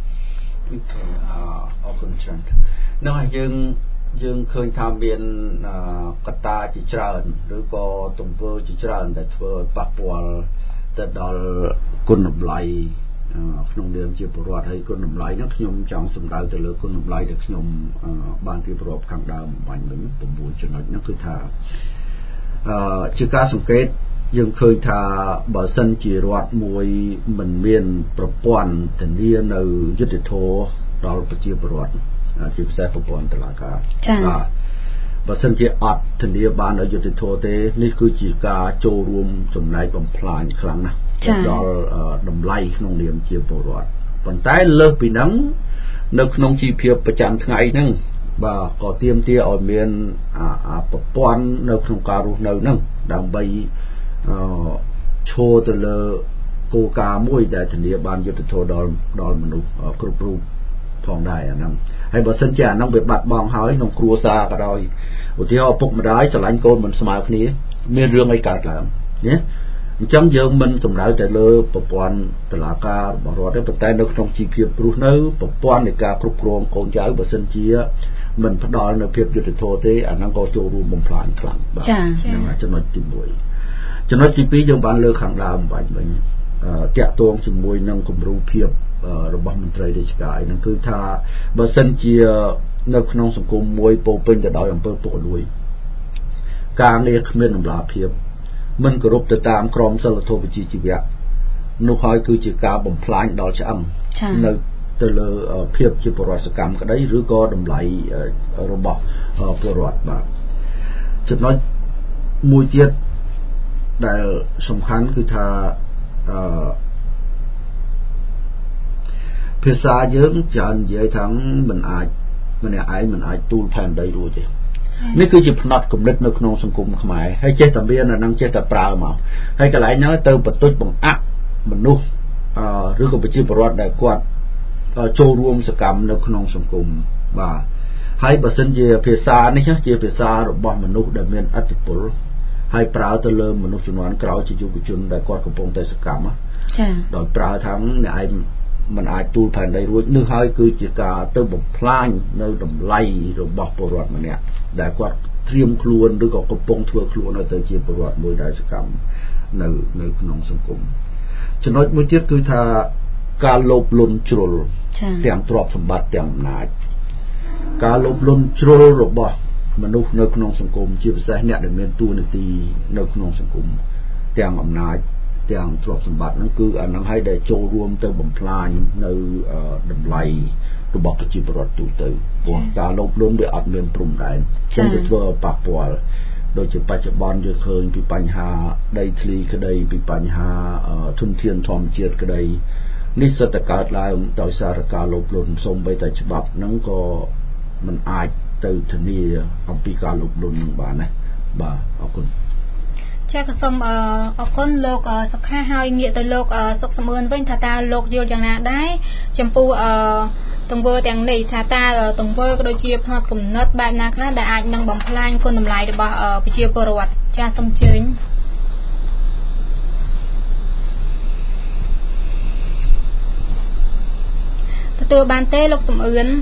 អរគុណច្រើននោះហើយយើងឃើញថាមានកត្តាជាច្រើនឬក៏ទង្វើជាច្រើនដែលធ្វើឲ្យប៉ះពាល់ទៅដល់គុណតម្លៃក្នុងនាមជាពលរដ្ឋហើយគុណតម្លៃនោះខ្ញុំចង់សម្ដៅទៅលើគុណតម្លៃដែលខ្ញុំបានរៀបរាប់ខាងដើមបាញ់មិញ9ចំណុចនោះគឺថាជាការសង្កេតយើងឃើញថាបើសិនជារដ្ឋមួយមិនមានប្រព័ន្ធធានានៅយុត្តិធម៌ដល់ប្រជាពលរដ្ឋជាពិសេសប្រព័ន្ធតុលាការបាទបើសិនជាអត់ធានាបានឲ្យយុត្តិធម៌ទេនេះគឺជាការចូលរួមចំណែកបំផ្លាញខ្លាំងណាស់ដល់តម្លៃក្នុងនាមជាពលរដ្ឋប៉ុន្តែលើសពីហ្នឹងនៅក្នុងជីវភាពប្រចាំថ្ងៃហ្នឹងបាទក៏ទាមទារឲ្យមានប្រព័ន្ធនៅក្នុងការរស់នៅហ្នឹងដើម្បីឈរទៅលើគោលការណ៍មួយដែលធានាបានយុត្តិធម៌ដល់មនុស្សគ្រប់រូបផងដែរអាហ្នឹងហើយបើសិនជាអាហ្នឹងវាបាត់បង់ហើយក្នុងគ្រួសារក៏ដោយឧទាហរណ៍ឪពុកម្ដាយស្រឡាញ់កូនមិនស្មើគ្នាមានរឿងអីកើតឡើងណាអញ្ចឹងយើងមិនសំដៅតែលើប្រព័ន្ធតុលាការរបស់រដ្ឋទេប៉ុន្តែនៅក្នុងជីវភាពរស់នៅប្រព័ន្ធនៃការគ្រប់គ្រងកូនចៅបើសិនជាមិនផ្ដល់នៅភាពយុត្តិធម៌ទេអាហ្នឹងក៏ចូលរួមបំផ្លាញខ្លាំងបាទហ្នឹងចំណុចទី1ចំណុចទី2យើងបានលើកខាងដើមបាច់វិញតាក់ទងជាមួយនឹងគំរូភាពរបស់មន្ត្រីរាជការហ្នឹងគឺថាបើសិនជានៅក្នុងសង្គមមួយពោពេញទៅដោយអំពើពុករលួយការងារគ្មានតម្លាភាពមិនគោរពទៅតាមក្រមសីលធម៌វិជ្ជាជីវៈនោះហើយគឺជាការបំផ្លាញដល់ឆ្អឹងនៅទៅលើភាពជាពលរដ្ឋសកម្មក្តីឬក៏តម្លៃរបស់ពលរដ្ឋបាទចំណុចមួយទៀតដែលសំខាន់គឺថាភាសាយើងច្រើននិយាយថាមិនអាចម្នាក់ឯងមិនអាចទូលផែនដីរួចទេនេះគឺជាផ្នត់គំនិតនៅក្នុងសង្គមខ្មែរហើយចេះតែមានអានឹងចេះតែប្រើមកហើយកន្លែងហ្នឹងទៅបន្ទុចបង្អាក់មនុស្សឬក៏ប្រជាពលរដ្ឋដែលគាត់ចូលរួមសកម្មនៅក្នុងសង្គមបាទហើយបើសិនជាភាសានេះជាភាសារបស់មនុស្សដែលមានឥទ្ធិពលហើយប្រើទៅលើមនុស្សជំនាន់ក្រោយជាយុវជនដែលគាត់កំពុងតែសកម្មចា៎ដោយប្រើថាអ្នកឯងមិនអាចទូលផែនដីរួចនេះហើយគឺជាការទៅបំផ្លាញនៅតម្លៃរបស់ពលរដ្ឋម្នាក់ដែលគាត់ត្រៀមខ្លួនឬក៏កំពុងធ្វើខ្លួនទៅជាពលរដ្ឋមួយដែលសកម្មនៅក្នុងសង្គមចំណុចមួយទៀតគឺថាការលោភលន់ជ្រុលទាំងទ្រព្យសម្បត្តិទាំងអំណាចការលោភលន់ជ្រុលរបស់មនុស្សនៅក្នុងសង្គមជាពិសេសអ្នកដែលមានតួនាទីនៅក្នុងសង្គមទាំងអំណាចទាំងទ្រព្យសម្បត្តិហ្នឹងគឺអានឹងឲ្យដែលចូលរួមទៅបំផ្លាញនៅតម្លៃរបស់ប្រជាពលរដ្ឋទូទៅព្រោះការលោភលន់វាអត់មានព្រំដែនចឹងវាធ្វើឲ្យប៉ះពាល់ដូចជាបច្ចុប្បន្នយើងឃើញពីបញ្ហាដីធ្លីក្តីពីបញ្ហាធនធានធម្មជាតិក្តីនេះសិតតែកើតឡើងដោយសារការលោភលន់សូម្បីតែច្បាប់ហ្នឹងក៏មិនអាចទៅធានាអំពីការលោភលន់នឹងបានណាបាទអរគុណចាក៏សូមអរគុណលោកសុខាហើយងាកទៅលោកសុខសំអឿនវិញថាតើលោកយល់យ៉ាងណាដែរចំពោះទង្វើទាំងនេះថាតើទង្វើក៏ដូចជាផ្នត់គំនិតបែបណាខ្លះដែលអាចនឹងបំផ្លាញគុណតម្លៃរបស់ប្រជាពលរដ្ឋចាសូមអញ្ជើញទទួលបានទេលោកសំអឿន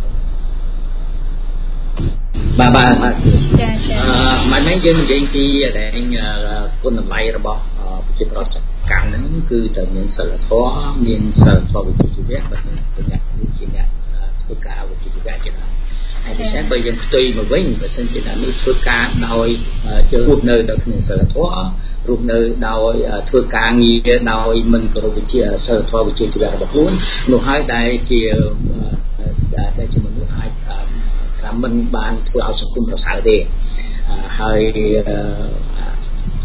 បាទចាមិនមែនយើងនិយាយពីតែគុណតម្លៃរបស់ប្រជាពលរដ្ឋសកម្មហ្នឹងគឺតែមានសិលធម៌មានសិលធម៌វិជ្ជាជីវៈបើសិនជាអ្នកជាអ្នកធ្វើការវិជ្ជាជីវៈជាដើមហើយដូច្នេះបើយើងផ្ទុយមកវិញបើសិនជាអ្នកនេះធ្វើការដោយជឿរស់នៅដោយគ្មានសិលធម៌រស់នៅដោយធ្វើការងារដោយមិនគោរពវិជ្ជាសិលធម៌វិជ្ជាជីវៈរបស់ខ្លួននោះហើយដែលជាមនុស្សអាចថាមិនបានធ្វើឲ្យសង្គមប្រសើរទេហើយ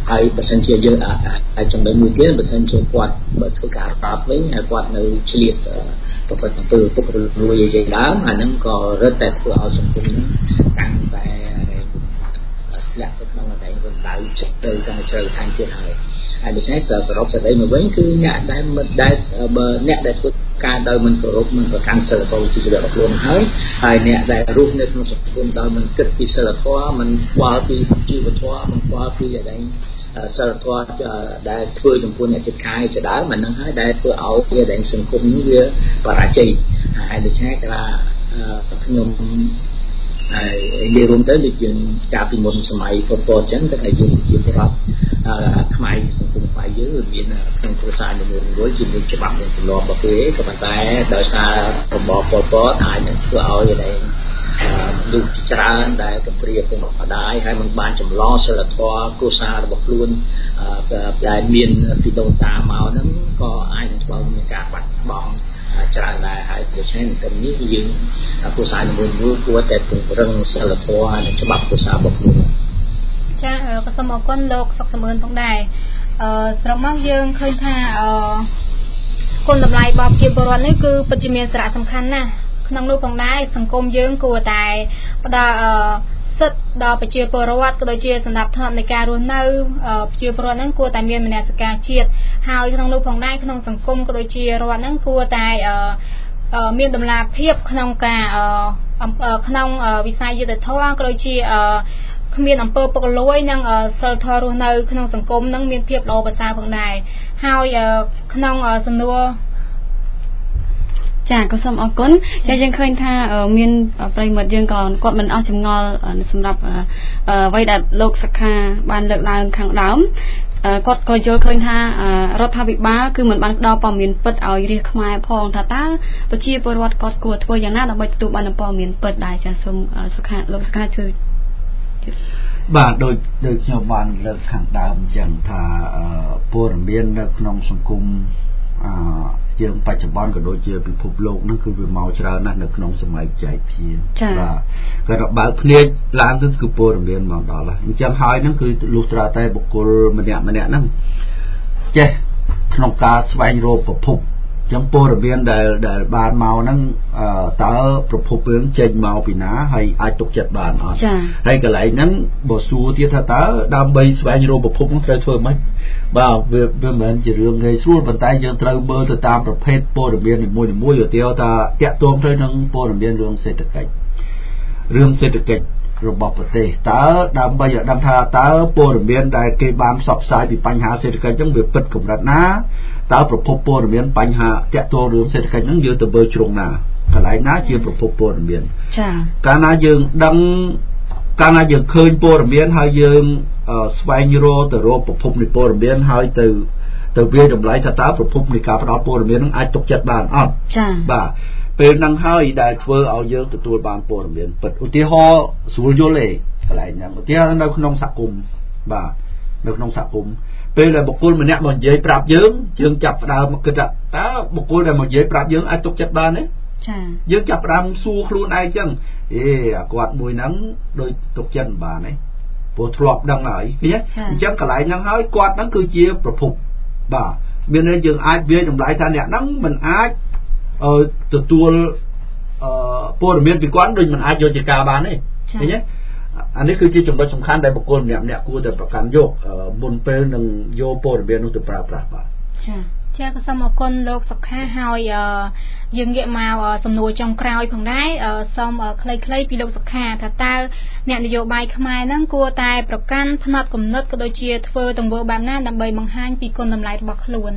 ហើយបើសិនជាយើងអាចចំណុចមួយទៀតបើសិនជាគាត់បើធ្វើការរត់វិញហើយគាត់នៅឆ្លៀតប្រព្រឹត្តអំពើពុករលួយជាដើមអាហ្នឹងក៏រឹតតែធ្វើឲ្យសង្គមហ្នឹងកាន់តែស្លាក់ទៅក្នុងអដែងរំដៅចិត្តទៅកាន់ជ្រៅថែមទៀតហើយដូច្នេះសរុបសេចក្តីមកវិញគឺអ្នកដែលមិនដែលបើអ្នកដែលធ្វើការដោយមិនគោរពមិនប្រកាន់សិលធម៌ជីវៈរបស់ខ្លួនហើយអ្នកដែលរស់នៅក្នុងសង្គមដោយមិនគិតពីសិលធម៌មិនខ្វល់ពីជីវធម៌មិនខ្វល់ពីអដែងសិលធម៌ដែលធ្វើចំពោះអ្នកជិតខាងជាដើមហ្នឹងហើយដែលធ្វើឲ្យវាដែលសង្គមនេះវាបរាជ័យហើយដូច្នេះគេថាខ្ញុំហើយនិយាយរួមទៅដូចយើងកាលពីមុនសម័យប៉ុលពតអញ្ចឹងតែយើងជាប្រដ្ឋខ្មែរសង្គមខ្មែរយើងមានក្នុងគ្រួសារមួយៗជាមួយច្បាប់និងទម្លាប់របស់គេក៏ប៉ុន្តែដោយសាររបបប៉ុលពតអាចនឹងធ្វើឲ្យតែមនុស្សច្រើនដែលកំព្រាពុកម្ដាយហើយមិនបានចម្លងសិលធម៌គ្រួសាររបស់ខ្លួនដែលមានពីដូនតាមកហ្នឹងក៏អាចនឹងធ្វើឲ្យមានការបាត់បង់ច្រើនដែរហើយដូច្នេះទាំងនេះយើងគ្រួសារមួយគួរតែពង្រឹងសិលធម៌និងច្បាប់គ្រួសាររបស់ខ្លួនចាក៏សូមអរគុណលោកសុកសមឿនផងដែរស្រមកយើងឃើញថាគុណតម្លៃរបស់ប្រជាពលរដ្ឋនេះគឺពិតជាមានសារៈសំខាន់ណាស់ក្នុងនោះផងដែរសង្គមយើងគួរតែផ្ដល់សិទ្ធិដល់ប្រជាពលរដ្ឋក៏ដូចជាសណ្ដាប់ធ្នាប់នៃការរស់នៅប្រជាពលរដ្ឋហ្នឹងគួរតែមានមនសិការជាតិហើយក្នុងនោះផងដែរក្នុងសង្គមក៏ដូចជារដ្ឋហ្នឹងគួរតែមានតម្លាភាពក្នុងការក្នុងវិស័យយុត្តិធម៌ក៏ដូចជាគ្មានអំពើពុករលួយនិងសិលធម៌រស់នៅក្នុងសង្គមនឹងមានភាពល្អប្រសើរផងដែរហើយក្នុងសំណួរចាក៏សូមអរគុណយើងឃើញថាមានប្រិមិត្តយើងក៏គាត់មិនអស់ចម្ងល់សម្រាប់អ្វីដែលលោកសខាបានលើកឡើងខាងដើមគាត់ក៏យល់ឃើញថារដ្ឋាភិបាលគឺមិនបានផ្ដល់ព័ត៌មានពិតឲ្យរាជខ្មែរផងថាតើប្រជាពលរដ្ឋគាត់គួរធ្វើយ៉ាងណាដើម្បីទទួលបានព័ត៌មានពិតដែរចាសូមសុខាលោកសខាជួយបាទដូចខ្ញុំបានលើកខាងដើមអញ្ចឹងថាព័ត៌មាននៅក្នុងសង្គមយើងបច្ចុប្បន្នក៏ដូចជាពិភពលោកហ្នឹងគឺវាមកច្រើនណាស់នៅក្នុងសម័យបច្ចេកវិទ្យាបាទក៏របើកភ្នែកឡើងទៅគឺព័ត៌មានមកដល់ហើយអញ្ចឹងហើយហ្នឹងគឺលុះត្រាតែបុគ្គលម្នាក់ហ្នឹងចេះក្នុងការស្វែងរកប្រភពអញ្ចឹងព័ត៌មានដែលបានមកហ្នឹងតើប្រភពរឿងចេញមកពីណាហើយអាចទុកចិត្តបានអត់ហើយកន្លែងហ្នឹងបើសួរទៀតថាតើដើម្បីស្វែងរកប្រភពហ្នឹងត្រូវធ្វើម៉េចបាទវាមិនមែនជារឿងងាយស្រួលប៉ុន្តែយើងត្រូវមើលទៅតាមប្រភេទព័ត៌មាននីមួយៗឧទាហរណ៍ថាតាក់ទងទៅនឹងព័ត៌មានរឿងសេដ្ឋកិច្ចរបស់ប្រទេសតើដើម្បីឲ្យដឹងថាតើព័ត៌មានដែលគេបានផ្សព្វផ្សាយពីបញ្ហាសេដ្ឋកិច្ចហ្នឹងវាពិតកម្រិតណាតើប្រភពព័ត៌មានបញ្ហាតាក់ទងរឿងសេដ្ឋកិច្ចហ្នឹងយើងទៅមើលជ្រុងណាកន្លែងណាជាប្រភពព័ត៌មានចា៎កាលណាយើងឃើញព័ត៌មានហើយយើងស្វែងរកទៅរកប្រភពនៃព័ត៌មានហើយទៅវាតម្លៃថាតើប្រភពនៃការផ្ដល់ព័ត៌មានហ្នឹងអាចទុកចិត្តបានអត់ចា៎បាទពេលហ្នឹងហើយដែលធ្វើឲ្យយើងទទួលបានព័ត៌មានពិតឧទាហរណ៍ស្រួលយល់ទេកន្លែងហ្នឹងឧទាហរណ៍នៅក្នុងសហគមន៍បាទនៅក្នុងសហគមន៍ពេលដែលបុគ្គលម្នាក់មកនិយាយប្រាប់យើងចាប់ផ្ដើមគិតថាតើបុគ្គលដែលមកនិយាយប្រាប់យើងអាចទុកចិត្តបានទេចា៎យើងចាប់ផ្ដើមសួរខ្លួនឯងចឹងអាគាត់មួយហ្នឹងដូចទុកចិត្តមិនបានទេព្រោះធ្លាប់ដឹងហើយឃើញទេអញ្ចឹងកន្លែងហ្នឹងហើយគាត់ហ្នឹងគឺជាប្រភពបាទមានន័យយើងអាចវាតម្លៃថាអ្នកហ្នឹងមិនអាចទទួលព័ត៌មានពីគាត់ដូចមិនអាចយកជាការបានទេឃើញទេអានេះគឺជាចំណុចសំខាន់ដែលបុគ្គលម្នាក់គួរតែប្រកាន់យកមុនពេលនឹងយកព័ត៌មាននោះទៅប្រើប្រាស់បាទចាក៏សូមអរគុណលោកសុខាហើយយើងងាកមកសំណួរចុងក្រោយផងដែរសូមខ្លីៗពីលោកសុខាថាតើអ្នកនយោបាយខ្មែរហ្នឹងគួរតែប្រកាន់ផ្នត់គំនិតក៏ដូចជាធ្វើទង្វើបែបណាដើម្បីបង្ហាញពីគុណតម្លៃរបស់ខ្លួន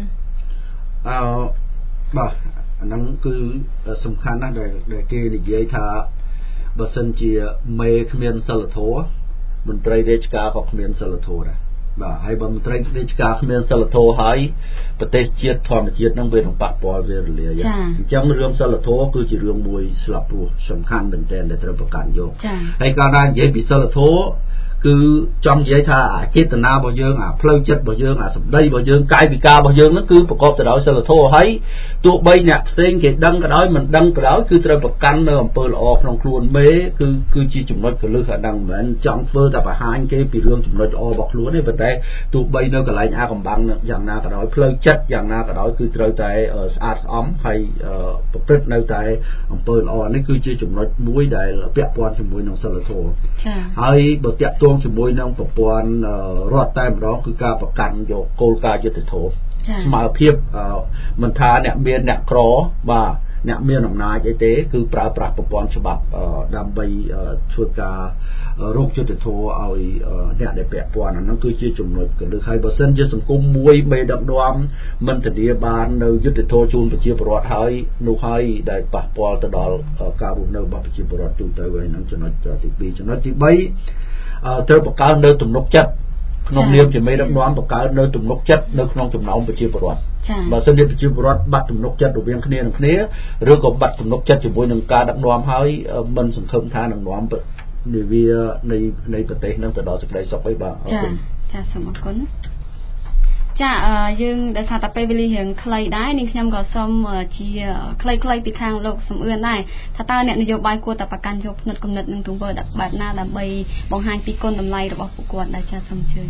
បាទអាហ្នឹងគឺសំខាន់ណាស់ដែលគេនិយាយថាបើសិនជាមេគ្មានសិលធម៌មន្ត្រីរាជការក៏គ្មានសិលធម៌ដែរបាទហើយបើមន្ត្រីរាជការគ្មានសិលធម៌ហើយប្រទេសជាតិធម្មជាតិហ្នឹងវានឹងប៉ះពាល់វារលាយអញ្ចឹងរឿងសិលធម៌គឺជារឿងមួយស្លាប់រស់សំខាន់មែនទែនដែលត្រូវប្រកាន់យកហើយកាលណានិយាយពីសិលធម៌គឺចង់និយាយថាអាចេតនារបស់យើងអាផ្លូវចិត្តរបស់យើងអាសម្ដីរបស់យើងកាយវិការរបស់យើងហ្នឹងគឺប្រកបទៅដោយសិលធម៌ហើយទោះបីអ្នកផ្សេងគេដឹងក៏ដោយមិនដឹងក៏ដោយគឺត្រូវប្រកាន់នៅអំពើល្អក្នុងខ្លួនមេគឺជាចំណុចកលឹះអាហ្នឹងមិនមែនចង់ធ្វើតែបង្ហាញគេពីរឿងចំណុចល្អរបស់ខ្លួនទេប៉ុន្តែទោះបីនៅកន្លែងអាកំបាំងយ៉ាងណាក៏ដោយផ្លូវចិត្តយ៉ាងណាក៏ដោយគឺត្រូវតែស្អាតស្អំហើយប្រព្រឹត្តនៅតែអំពើល្អនេះគឺជាចំណុចមួយដែលពាក់ព័ន្ធជាមួយនឹងសិលធម៌ហើយបើតាក់ទងជាមួយនឹងប្រព័ន្ធរដ្ឋតែម្ដងគឺការប្រកាន់យកគោលការណ៍យុត្តិធម៌ស្មើភាពមិនថាអ្នកមានអ្នកក្របាទអ្នកមានអំណាចអីទេគឺប្រើប្រាស់ប្រព័ន្ធច្បាប់ដើម្បីធ្វើការរោគយុត្តិធម៌ឲ្យអ្នកដែលពាក់ព័ន្ធអាហ្នឹងគឺជាចំណុចកលឹះហើយបើសិនជាសង្គមមួយមេដឹកនាំមិនធានាបាននៅយុត្តិធម៌ជូនប្រជាពលរដ្ឋហើយនោះហើយដែលប៉ះពាល់ទៅដល់ការរស់នៅរបស់ប្រជាពលរដ្ឋទូទៅហើយហ្នឹងចំណុចទី2ចំណុចទី3ត្រូវបង្កើននៅទំនុកចិត្តក្នុងនាមជាមេដឹកនាំបង្កើននៅទំនុកចិត្តនៅក្នុងចំណោមប្រជាពលរដ្ឋបើសិនជាប្រជាពលរដ្ឋបាត់ទំនុកចិត្តរវាងគ្នានឹងគ្នាឬក៏បាត់ទំនុកចិត្តជាមួយនឹងការដឹកនាំហើយមិនសង្ឃឹមថានឹងនាំនាវានៃប្រទេសនឹងទៅដល់សេចក្តីសុខអីបាទអរគុណចាសូមអរគុណចាយើងដែលថាតែពេលវេលារៀងខ្លីដែរនាងខ្ញុំក៏សូមជាខ្លីៗពីខាងលោកសំអឿនដែរថាតើអ្នកនយោបាយគួរតែប្រកាន់យកផ្នត់គំនិតនឹងទង្វើបែបណាដើម្បីបង្ហាញពីគុណតម្លៃរបស់ពួកគាត់ដែរចាសូមអញ្ជើញ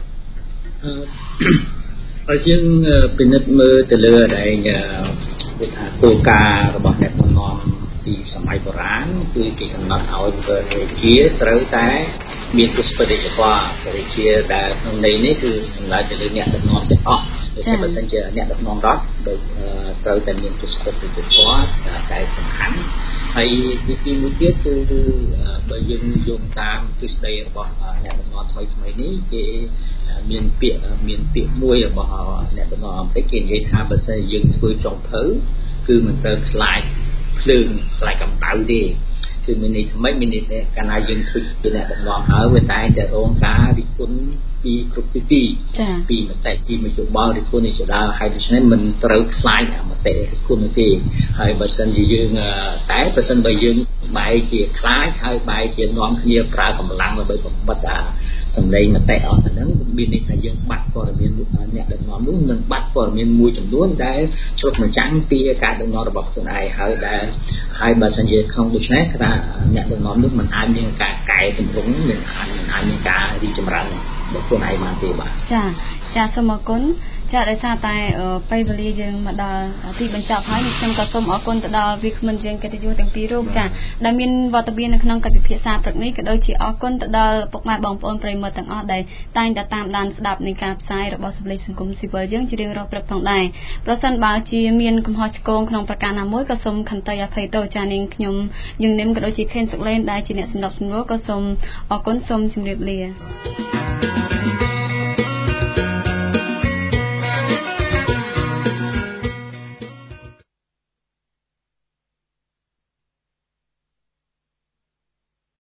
ហើយយើងពិនិត្យមើលទៅលើដែលគេថាគោលការណ៍របស់អ្នកដឹកនាំពីសម័យបុរាណគឺគេកំណត់ឲ្យប្រជាត្រូវតែមានទស្សនវិជ្ជាប្រជាដែលក្នុងន័យនេះគឺសម្រាប់ទៅលើអ្នកដឹកនាំទាំងអស់ដូច្នេះបើសិនជាអ្នកដឹកនាំរដ្ឋដូចត្រូវតែមានទស្សនវិជ្ជាតែសំខាន់ហើយទីមួយទៀតគឺបើយើងយកតាមទស្សនវិជ្ជារបស់អ្នកដឹកនាំថ្មីនេះគេមានពាក្យមួយរបស់អ្នកដឹកនាំអាមេរិកគេនិយាយថាបើសិនយើងធ្វើចុងភៅគឺមិនត្រូវខ្លាចភ្លើងខ្លាចកម្ដៅទេគឺមានន័យថាមានន័យថាកាលណាយើងធ្វើជាអ្នកដឹកនាំហើយវាតែរងការរិះគន់ពីគ្រប់ទិសទីពីមតិពីនយោបាយរិះគន់នេះជាដើមហើយដូច្នេះមិនត្រូវខ្លាចមតិរិះគន់នោះទេហើយបើសិនជាយើងតែបើសិនបើយើងបែរជាខ្លាចហើយបែរជានាំគ្នាប្រើកម្លាំងដើម្បីបំបត្តិសម្លេងមតិអស់ទៅហ្នឹងមានន័យថាយើងបាត់ព័ត៌មានអ្នកដឹកនាំនោះនឹងបាត់ព័ត៌មានមួយចំនួនដែលឆ្លុះបញ្ចាំងពីការដឹកនាំរបស់ខ្លួនឯងហើយបើសិនជាក្នុងដូច្នេះថាអ្នកដឹកនាំនោះមិនអាចមានការកែតម្រង់មិនអាចមានការរីកចម្រើនរបស់ខ្លួនឯងបានទេបាទចាសូមអរគុណចាដោយសារតែពេលវេលាយើងមកដល់ទីបញ្ចប់ហើយខ្ញុំក៏សូមអរគុណទៅដល់វាគ្មិនយើងកិត្តិយសទាំងពីររូបចាដែលមានវត្តមាននៅក្នុងកិច្ចពិភាក្សាព្រឹកនេះក៏ដូចជាអរគុណទៅដល់ពុកម៉ែបងប្អូនប្រិយមិត្តទាំងអស់ដែលតែងតែតាមដានស្ដាប់នៃការផ្សាយរបស់សម្លេងសង្គមស៊ីវិលយើងជារៀងរាល់ព្រឹកផងដែរប្រសិនបើជាមានកំហុសឆ្គងក្នុងប្រការណាមួយក៏សូមខន្តីអភ័យទោសចានាងខ្ញុំយើងនាមក៏ដូចជាខេនសុកលេនដែលជាអ្នកសម្របសម្រួលក៏សូមអរគុណសូមជម្រាបលា